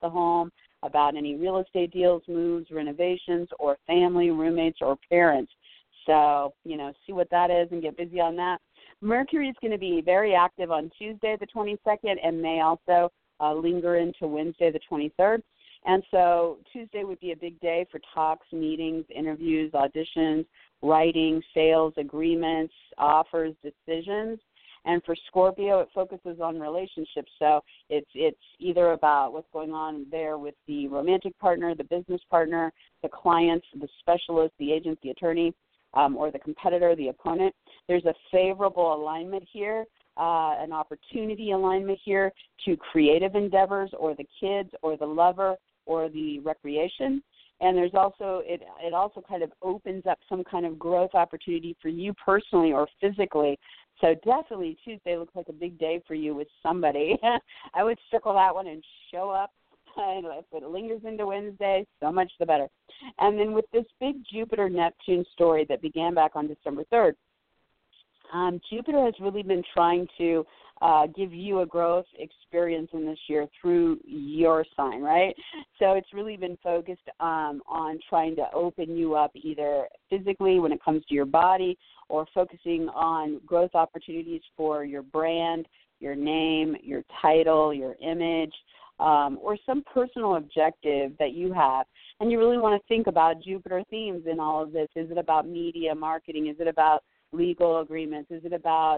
about any real estate deals, moves, renovations, or family, roommates, or parents. So, you know, see what that is and get busy on that. Mercury is going to be very active on Tuesday, the 22nd, and may also linger into Wednesday, the 23rd. And so Tuesday would be a big day for talks, meetings, interviews, auditions, writing, sales, agreements, offers, decisions. And for Scorpio, it focuses on relationships. So it's either about what's going on there with the romantic partner, the business partner, the clients, the specialist, the agent, the attorney, or the competitor, the opponent. There's a favorable alignment here, an opportunity alignment here to creative endeavors, or the kids, or the lover, or the recreation. And there's also, it also kind of opens up some kind of growth opportunity for you personally or physically. So definitely Tuesday looks like a big day for you with somebody. I would circle that one and show up. And if it lingers into Wednesday, so much the better. And then with this big Jupiter-Neptune story that began back on December 3rd, Jupiter has really been trying to give you a growth experience in this year through your sign, right? So it's really been focused on trying to open you up either physically when it comes to your body, or focusing on growth opportunities for your brand, your name, your title, your image, or some personal objective that you have. And you really want to think about Jupiter themes in all of this. Is it about media, marketing? Is it about legal agreements? Is it about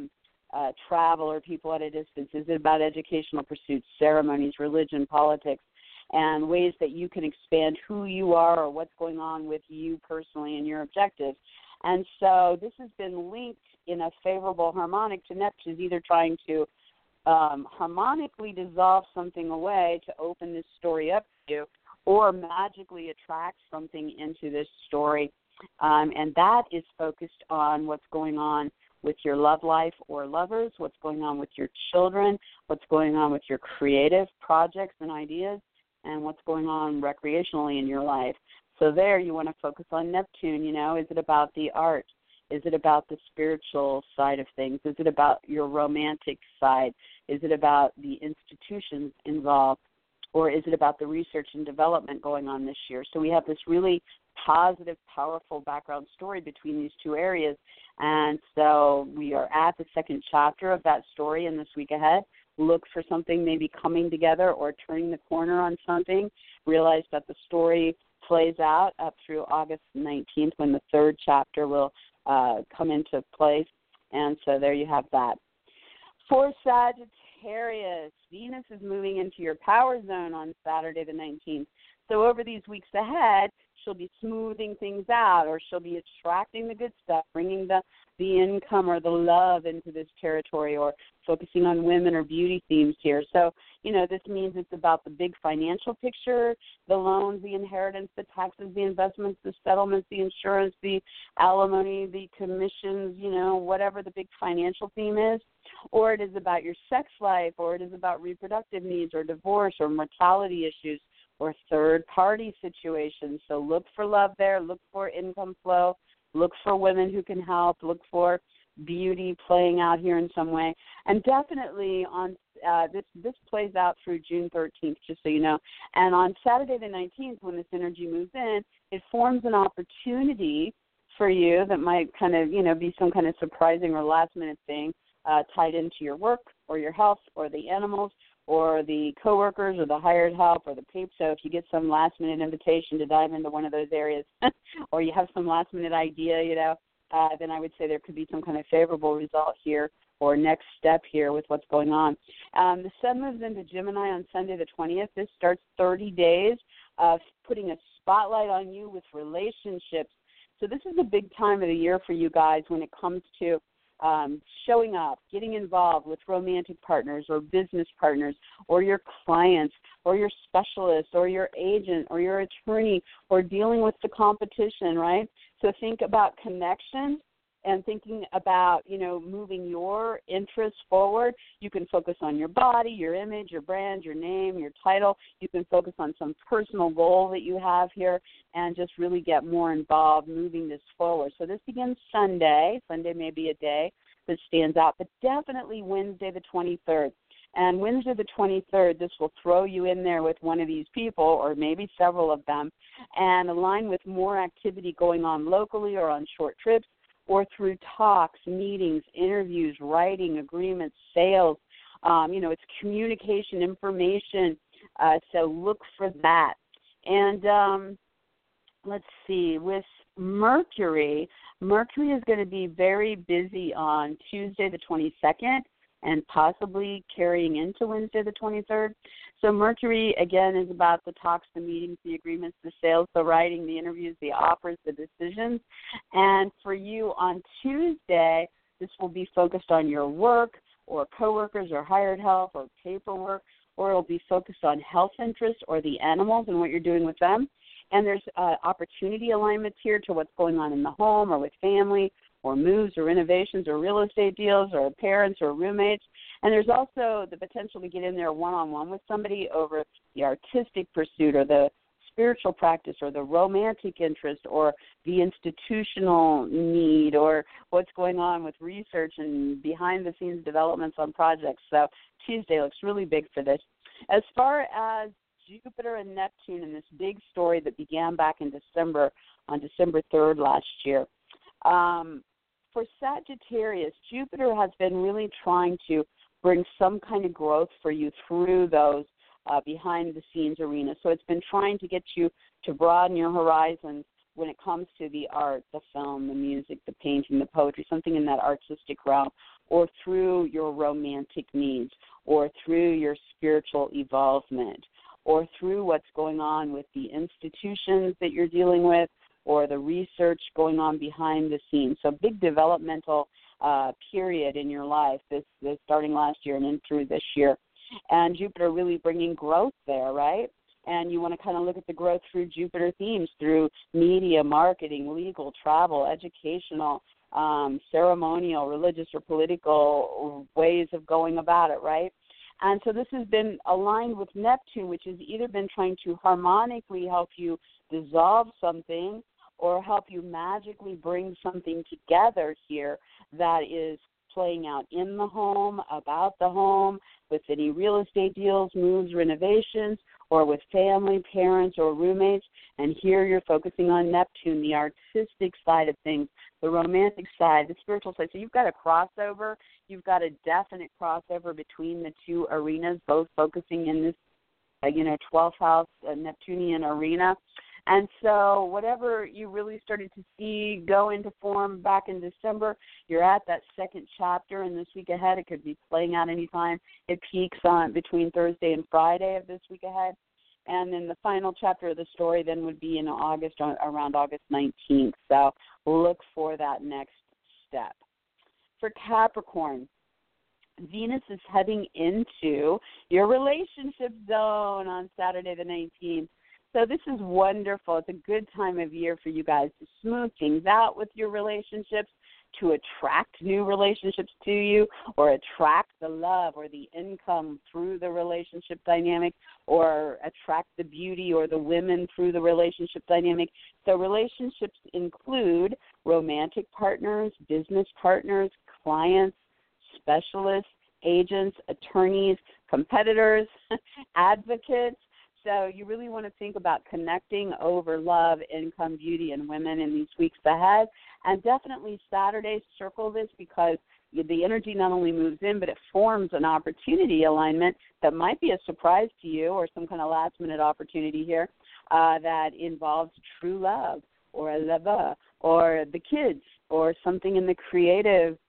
travel or people at a distance? Is it about educational pursuits, ceremonies, religion, politics, and ways that you can expand who you are or what's going on with you personally and your objectives? And so this has been linked in a favorable harmonic to Neptune, either trying to harmonically dissolve something away to open this story up to you, or magically attract something into this story. And that is focused on what's going on with your love life or lovers, what's going on with your children, what's going on with your creative projects and ideas, and what's going on recreationally in your life. So there you want to focus on Neptune. You know, is it about the art? Is it about the spiritual side of things? Is it about your romantic side? Is it about the institutions involved? Or is it about the research and development going on this year? So we have this really positive, powerful background story between these two areas. And so we are at the second chapter of that story in this week ahead. Look for something maybe coming together or turning the corner on something. Realize that the story plays out up through August 19th when the third chapter will come into place. And so there you have that. For Sagittarius, Venus is moving into your power zone on Saturday the 19th. So over these weeks ahead, she'll be smoothing things out, or she'll be attracting the good stuff, bringing the income or the love into this territory, or focusing on women or beauty themes here. So, you know, this means it's about the big financial picture, the loans, the inheritance, the taxes, the investments, the settlements, the insurance, the alimony, the commissions, you know, whatever the big financial theme is. Or it is about your sex life, or it is about reproductive needs, or divorce, or mortality issues, or third-party situations. So look for love there, look for income flow, look for women who can help, look for beauty playing out here in some way. And definitely on this plays out through June 13th, just so you know. And on Saturday the 19th, when this energy moves in, it forms an opportunity for you that might kind of, you know, be some kind of surprising or last-minute thing tied into your work or your health or the animals or the coworkers or the hired help or the peeps. So if you get some last-minute invitation to dive into one of those areas or you have some last-minute idea, you know, then I would say there could be some kind of favorable result here or next step here with what's going on. The sun moves into Gemini on Sunday the 20th. This starts 30 days of putting a spotlight on you with relationships. So this is a big time of the year for you guys when it comes to showing up, getting involved with romantic partners or business partners or your clients or your specialist or your agent or your attorney or dealing with the competition, right? So think about connection and thinking about, moving your interests forward. You can focus on your body, your image, your brand, your name, your title. You can focus on some personal goal that you have here and just really get more involved moving this forward. So this begins Sunday. Sunday may be a day that stands out, but definitely Wednesday the 23rd. And Wednesday the 23rd, this will throw you in there with one of these people or maybe several of them and align with more activity going on locally or on short trips, or through talks, meetings, interviews, writing, agreements, sales. It's communication, information. So look for that. And let's see, with Mercury is going to be very busy on Tuesday the 22nd and possibly carrying into Wednesday the 23rd. So Mercury, again, is about the talks, the meetings, the agreements, the sales, the writing, the interviews, the offers, the decisions. And for you on Tuesday, this will be focused on your work or coworkers or hired help or paperwork, or it will be focused on health interests or the animals and what you're doing with them. And there's opportunity alignments here to what's going on in the home or with family, or moves or renovations or real estate deals or parents or roommates. And there's also the potential to get in there one-on-one with somebody over the artistic pursuit or the spiritual practice or the romantic interest or the institutional need or what's going on with research and behind-the-scenes developments on projects. So Tuesday looks really big for this. As far as Jupiter and Neptune and this big story that began back in December, on December 3rd last year, for Sagittarius, Jupiter has been really trying to bring some kind of growth for you through those behind-the-scenes arenas. So it's been trying to get you to broaden your horizons when it comes to the art, the film, the music, the painting, the poetry, something in that artistic realm, or through your romantic needs, or through your spiritual evolvement, or through what's going on with the institutions that you're dealing with, or the research going on behind the scenes. So big developmental period in your life, this starting last year and in through this year. And Jupiter really bringing growth there, right? And you want to kind of look at the growth through Jupiter themes, through media, marketing, legal, travel, educational, ceremonial, religious, or political ways of going about it, right? And so this has been aligned with Neptune, which has either been trying to harmonically help you dissolve something or help you magically bring something together here that is playing out in the home, about the home, with any real estate deals, moves, renovations, or with family, parents, or roommates. And here you're focusing on Neptune, the artistic side of things, the romantic side, the spiritual side. So you've got a crossover. You've got a definite crossover between the two arenas, both focusing in this 12th house Neptunian arena. And so whatever you really started to see go into form back in December, you're at that second chapter in this week ahead. It could be playing out anytime. It peaks on between Thursday and Friday of this week ahead. And then the final chapter of the story then would be in August, around August 19th. So look for that next step. For Capricorn, Venus is heading into your relationship zone on Saturday the 19th. So this is wonderful. It's a good time of year for you guys to smooth things out with your relationships, to attract new relationships to you, or attract the love or the income through the relationship dynamic, or attract the beauty or the women through the relationship dynamic. So relationships include romantic partners, business partners, clients, specialists, agents, attorneys, competitors, advocates. So you really want to think about connecting over love, income, beauty, and women in these weeks ahead. And definitely Saturday, circle this because the energy not only moves in, but it forms an opportunity alignment that might be a surprise to you or some kind of last-minute opportunity here that involves true love or a lover or the kids or something in the creative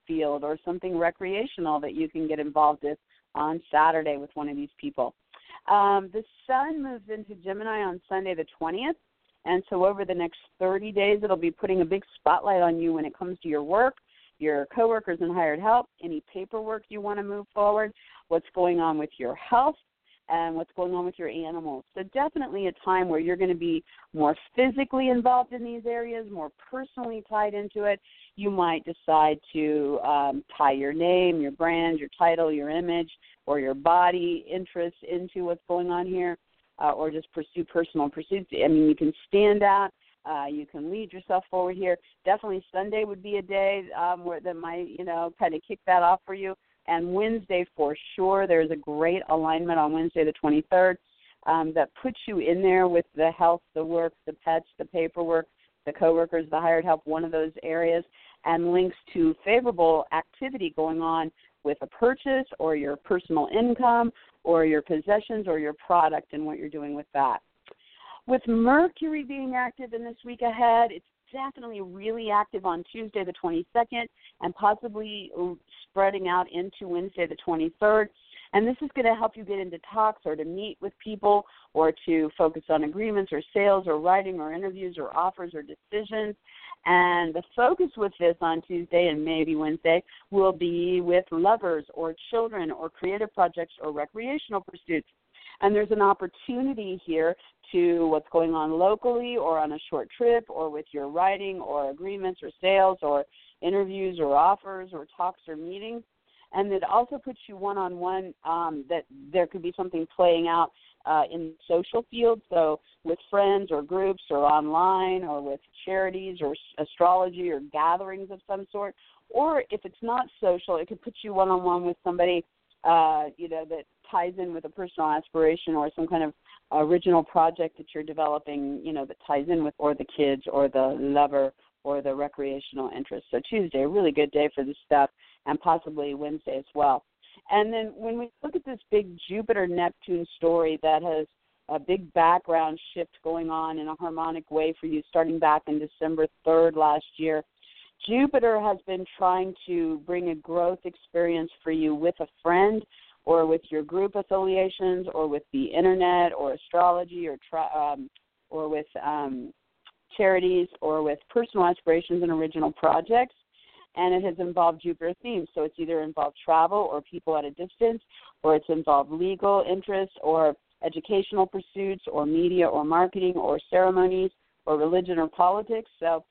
field or something recreational that you can get involved with on Saturday with one of these people. The sun moves into Gemini on Sunday the 20th, and so over the next 30 days, it'll be putting a big spotlight on you when it comes to your work, your coworkers and hired help, any paperwork you want to move forward, what's going on with your health, and what's going on with your animals. So definitely a time where you're going to be more physically involved in these areas, more personally tied into it. You might decide to tie your name, your brand, your title, your image, or your body interest into what's going on here, or just pursue personal pursuits. I mean, you can stand out. You can lead yourself forward here. Definitely Sunday would be a day where that might, kind of kick that off for you. And Wednesday for sure, there's a great alignment on Wednesday the 23rd that puts you in there with the health, the work, the pets, the paperwork, the coworkers, the hired help, one of those areas, and links to favorable activity going on with a purchase or your personal income or your possessions or your product and what you're doing with that. With Mercury being active in this week ahead, it's definitely really active on Tuesday the 22nd and possibly spreading out into Wednesday the 23rd. And this is going to help you get into talks or to meet with people or to focus on agreements or sales or writing or interviews or offers or decisions. And the focus with this on Tuesday and maybe Wednesday will be with lovers or children or creative projects or recreational pursuits. And there's an opportunity here to what's going on locally or on a short trip or with your writing or agreements or sales or interviews or offers or talks or meetings. And it also puts you one-on-one that there could be something playing out in the social field, so with friends or groups or online or with charities or astrology or gatherings of some sort. Or if it's not social, it could put you one-on-one with somebody that ties in with a personal aspiration or some kind of original project that you're developing, that ties in with or the kids or the lover or the recreational interest. So Tuesday, a really good day for this stuff, and possibly Wednesday as well. And then when we look at this big Jupiter-Neptune story that has a big background shift going on in a harmonic way for you starting back in December 3rd last year, Jupiter has been trying to bring a growth experience for you with a friend or with your group affiliations or with the internet or astrology or with charities or with personal aspirations and original projects. And it has involved Jupiter themes. So it's either involved travel or people at a distance, or it's involved legal interests or educational pursuits or media or marketing or ceremonies or religion or politics. So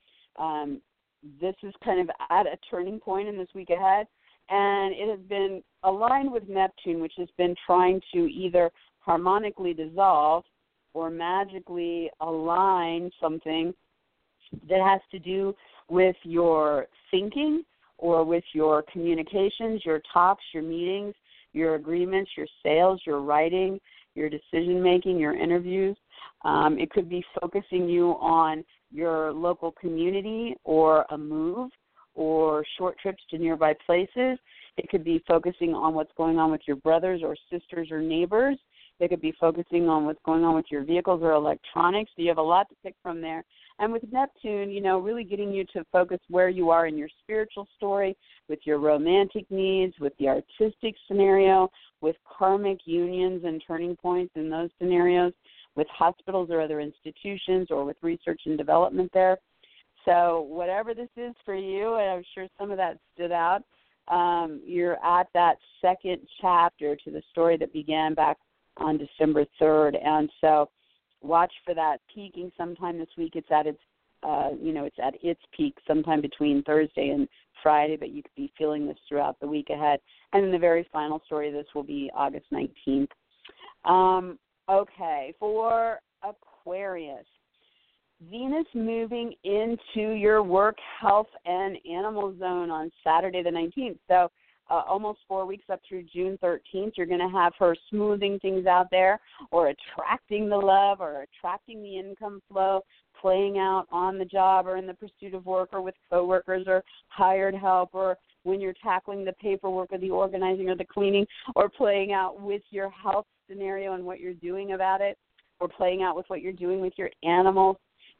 this is kind of at a turning point in this week ahead. And it has been aligned with Neptune, which has been trying to either harmonically dissolve or magically align something that has to do with your thinking or with your communications, your talks, your meetings, your agreements, your sales, your writing, your decision-making, your interviews. It could be focusing you on your local community or a move or short trips to nearby places. It could be focusing on what's going on with your brothers or sisters or neighbors. It could be focusing on what's going on with your vehicles or electronics. So you have a lot to pick from there. And with Neptune, really getting you to focus where you are in your spiritual story, with your romantic needs, with the artistic scenario, with karmic unions and turning points in those scenarios, with hospitals or other institutions, or with research and development there. So whatever this is for you, and I'm sure some of that stood out, you're at that second chapter to the story that began back on December 3rd. And so watch for that peaking sometime this week. It's at its, it's at its peak sometime between Thursday and Friday, but you could be feeling this throughout the week ahead. And then the very final story of this will be August 19th. Okay, for Aquarius, Venus moving into your work, health, and animal zone on Saturday the 19th. So almost 4 weeks up through June 13th, you're going to have her smoothing things out there or attracting the love or attracting the income flow, playing out on the job or in the pursuit of work or with coworkers or hired help, or when you're tackling the paperwork or the organizing or the cleaning, or playing out with your health scenario and what you're doing about it, or playing out with what you're doing with your animals.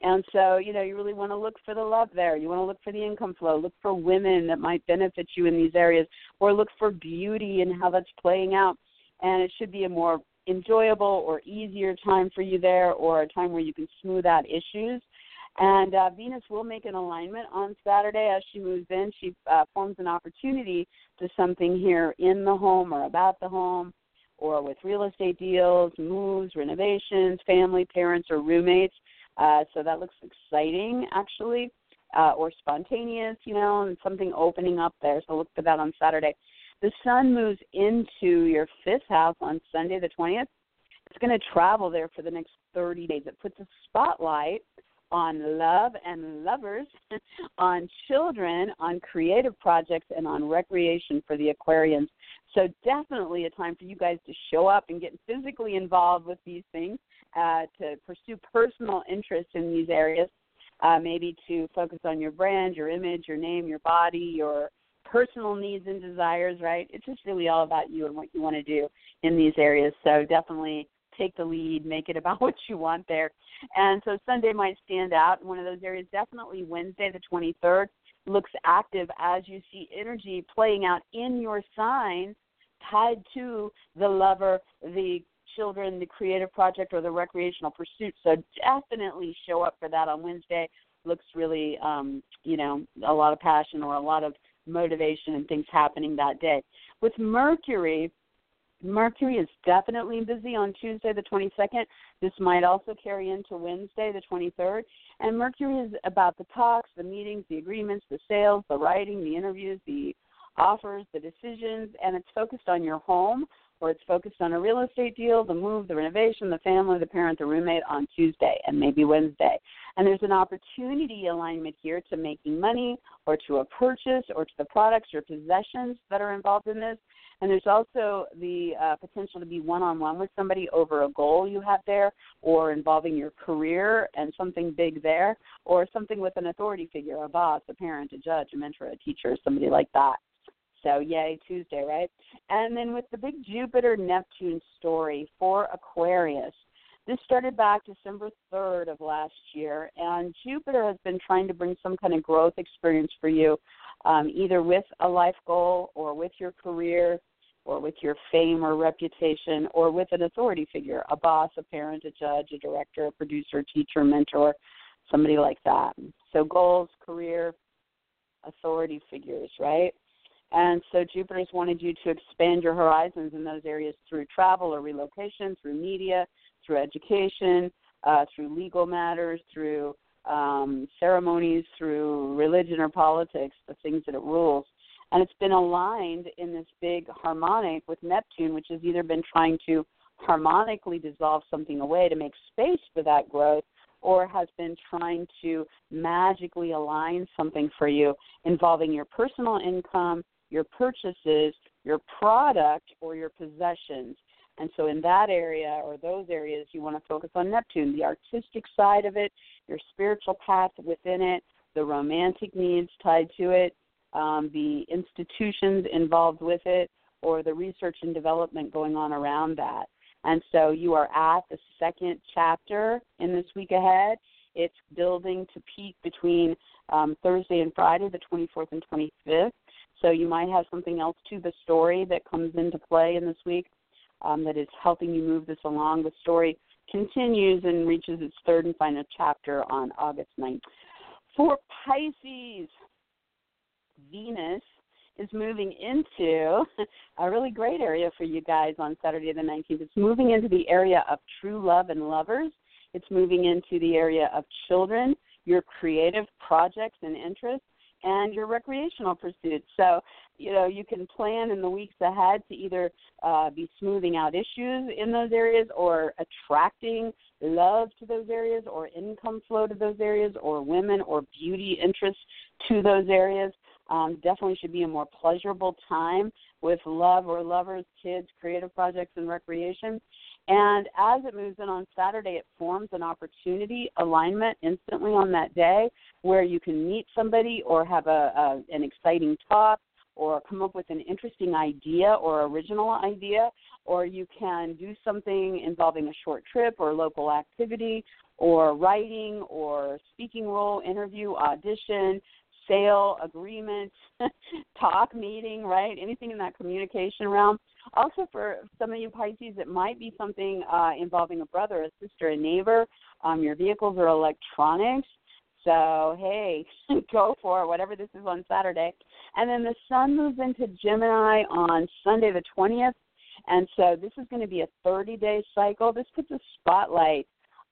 And so, you really want to look for the love there. You want to look for the income flow. Look for women that might benefit you in these areas, or look for beauty and how that's playing out. And it should be a more enjoyable or easier time for you there, or a time where you can smooth out issues. And Venus will make an alignment on Saturday as she moves in. She forms an opportunity to something here in the home or about the home, or with real estate deals, moves, renovations, family, parents, or roommates. So that looks exciting, actually, or spontaneous, and something opening up there. So look for that on Saturday. The sun moves into your 5th house on Sunday the 20th. It's going to travel there for the next 30 days. It puts a spotlight on love and lovers, on children, on creative projects, and on recreation for the Aquarians. So definitely a time for you guys to show up and get physically involved with these things, to pursue personal interest in these areas, maybe to focus on your brand, your image, your name, your body, your personal needs and desires, right? It's just really all about you and what you want to do in these areas. So definitely take the lead, make it about what you want there. And so Sunday might stand out in one of those areas. Definitely Wednesday the 23rd looks active as you see energy playing out in your sign tied to the lover, the children, the creative project, or the recreational pursuit. So definitely show up for that on Wednesday. Looks really, a lot of passion or a lot of motivation and things happening that day. With Mercury is definitely busy on Tuesday the 22nd. This might also carry into Wednesday the 23rd. And Mercury is about the talks, the meetings, the agreements, the sales, the writing, the interviews, the offers, the decisions, and it's focused on your home, or it's focused on a real estate deal, the move, the renovation, the family, the parent, the roommate on Tuesday and maybe Wednesday. And there's an opportunity alignment here to making money, or to a purchase, or to the products or possessions that are involved in this. And there's also the potential to be one-on-one with somebody over a goal you have there, or involving your career and something big there, or something with an authority figure, a boss, a parent, a judge, a mentor, a teacher, somebody like that. So yay, Tuesday, right? And then with the big Jupiter-Neptune story for Aquarius, this started back December 3rd of last year, and Jupiter has been trying to bring some kind of growth experience for you, either with a life goal, or with your career, or with your fame or reputation, or with an authority figure, a boss, a parent, a judge, a director, a producer, teacher, mentor, somebody like that. So goals, career, authority figures, right? And so Jupiter's wanted you to expand your horizons in those areas through travel or relocation, through media, through education, through legal matters, through ceremonies, through religion or politics, the things that it rules. And it's been aligned in this big harmonic with Neptune, which has either been trying to harmonically dissolve something away to make space for that growth, or has been trying to magically align something for you involving your personal income, your purchases, your product, or your possessions. And so in that area, or those areas, you want to focus on Neptune, the artistic side of it, your spiritual path within it, the romantic needs tied to it, the institutions involved with it, or the research and development going on around that. And so you are at the second chapter in this week ahead. It's building to peak between Thursday and Friday, the 24th and 25th. So you might have something else to the story that comes into play in this week that is helping you move this along. The story continues and reaches its third and final chapter on August 9th. For Pisces, Venus is moving into a really great area for you guys on Saturday the 19th. It's moving into the area of true love and lovers. It's moving into the area of children, your creative projects and interests, and your recreational pursuits. So, you can plan in the weeks ahead to either be smoothing out issues in those areas, or attracting love to those areas, or income flow to those areas, or women or beauty interests to those areas. Definitely should be a more pleasurable time with love or lovers, kids, creative projects, and recreation. And as it moves in on Saturday, it forms an opportunity alignment instantly on that day where you can meet somebody, or have an exciting talk, or come up with an interesting idea or original idea, or you can do something involving a short trip or local activity, or writing or speaking role, interview, audition, sale, agreement, talk, meeting, right? Anything in that communication realm. Also for some of you Pisces, it might be something involving a brother, a sister, a neighbor. Your vehicles are electronics. So, hey, go for it, whatever this is on Saturday. And then the sun moves into Gemini on Sunday the 20th. And so this is going to be a 30-day cycle. This puts a spotlight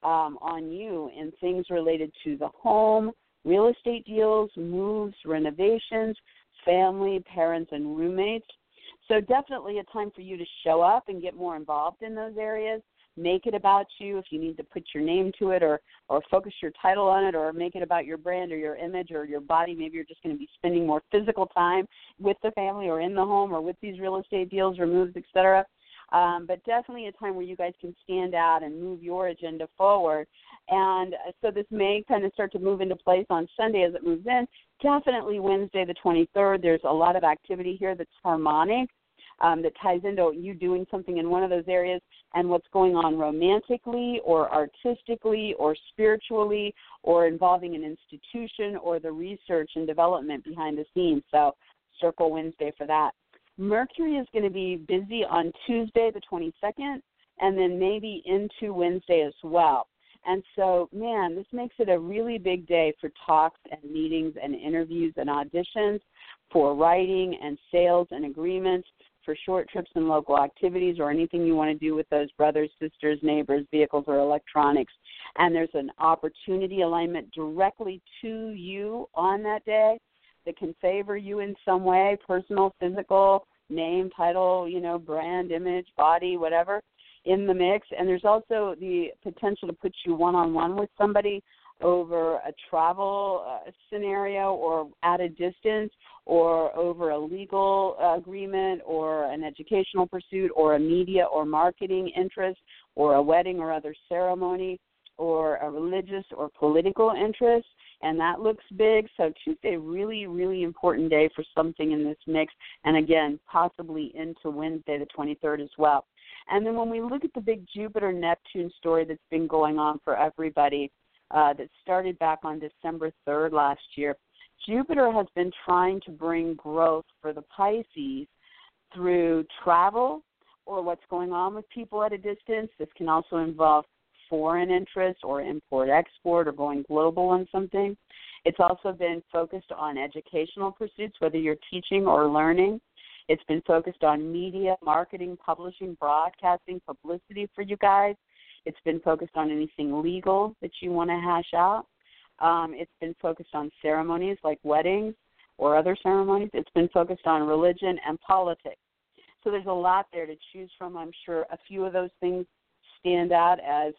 on you in things related to the home, real estate deals, moves, renovations, family, parents, and roommates. So definitely a time for you to show up and get more involved in those areas. Make it about you if you need to put your name to it or focus your title on it or make it about your brand or your image or your body. Maybe you're just going to be spending more physical time with the family or in the home or with these real estate deals or moves, et cetera. But definitely a time where you guys can stand out and move your agenda forward. And so this may kind of start to move into place on Sunday as it moves in. Definitely Wednesday the 23rd, there's a lot of activity here that's harmonic, that ties into you doing something in one of those areas and what's going on romantically or artistically or spiritually or involving an institution or the research and development behind the scenes. So circle Wednesday for that. Mercury is going to be busy on Tuesday the 22nd and then maybe into Wednesday as well. And so, man, this makes it a really big day for talks and meetings and interviews and auditions, for writing and sales and agreements, for short trips and local activities or anything you want to do with those brothers, sisters, neighbors, vehicles, or electronics. And there's an opportunity alignment directly to you on that day that can favor you in some way, personal, physical, name, title, brand, image, body, whatever, in the mix. And there's also the potential to put you one-on-one with somebody over a travel scenario or at a distance or over a legal agreement or an educational pursuit or a media or marketing interest or a wedding or other ceremony or a religious or political interest, and that looks big. So Tuesday, really, really important day for something in this mix, and again, possibly into Wednesday the 23rd as well. And then when we look at the big Jupiter-Neptune story that's been going on for everybody, that started back on December 3rd last year, Jupiter has been trying to bring growth for the Pisces through travel or what's going on with people at a distance. This can also involve foreign interest or import-export or going global on something. It's also been focused on educational pursuits, whether you're teaching or learning. It's been focused on media, marketing, publishing, broadcasting, publicity for you guys. It's been focused on anything legal that you want to hash out. It's been focused on ceremonies like weddings or other ceremonies. It's been focused on religion and politics. So there's a lot there to choose from. I'm sure a few of those things stand out as,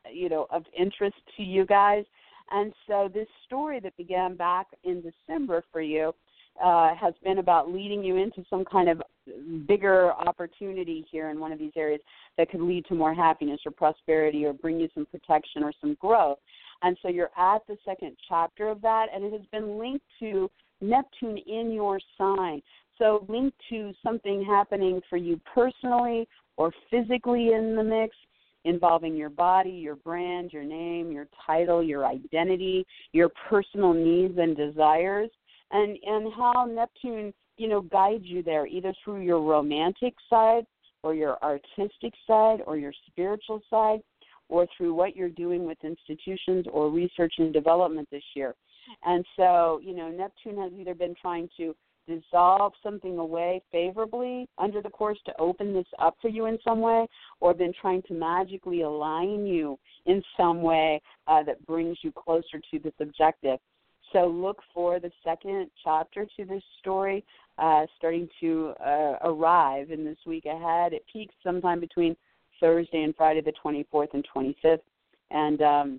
of interest to you guys. And so this story that began back in December for you has been about leading you into some kind of bigger opportunity here in one of these areas that could lead to more happiness or prosperity or bring you some protection or some growth. And so you're at the second chapter of that, and it has been linked to Neptune in your sign. So linked to something happening for you personally or physically in the mix, involving your body, your brand, your name, your title, your identity, your personal needs and desires, and how Neptune, guides you there, either through your romantic side or your artistic side or your spiritual side, or through what you're doing with institutions or research and development this year. And so, Neptune has either been trying to dissolve something away favorably under the course to open this up for you in some way, or been trying to magically align you in some way that brings you closer to this objective. So look for the second chapter to this story starting to arrive in this week ahead. It peaks sometime between Thursday and Friday the 24th and 25th, and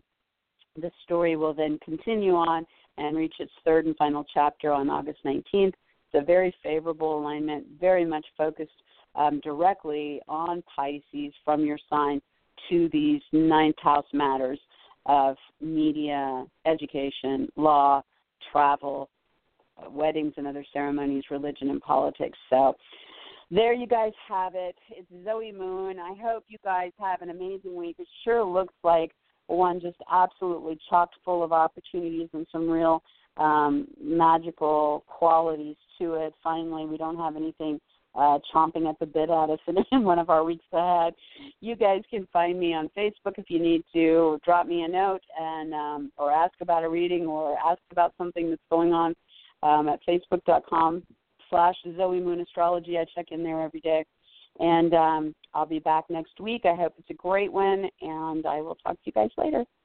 the story will then continue on and reach its third and final chapter on August 19th. It's a very favorable alignment, very much focused directly on Pisces from your sign to these ninth house matters of media, education, law, travel, weddings and other ceremonies, religion and politics. So there you guys have it. It's Zoe Moon. I hope you guys have an amazing week. It sure looks like one just absolutely chocked full of opportunities and some real magical qualities to it. Finally, we don't have anything chomping at the bit at us in one of our weeks ahead. You guys can find me on Facebook if you need to. Drop me a note and or ask about a reading or ask about something that's going on at facebook.com/Zoe Moon Astrology. I check in there every day. And I'll be back next week. I hope it's a great one, and I will talk to you guys later.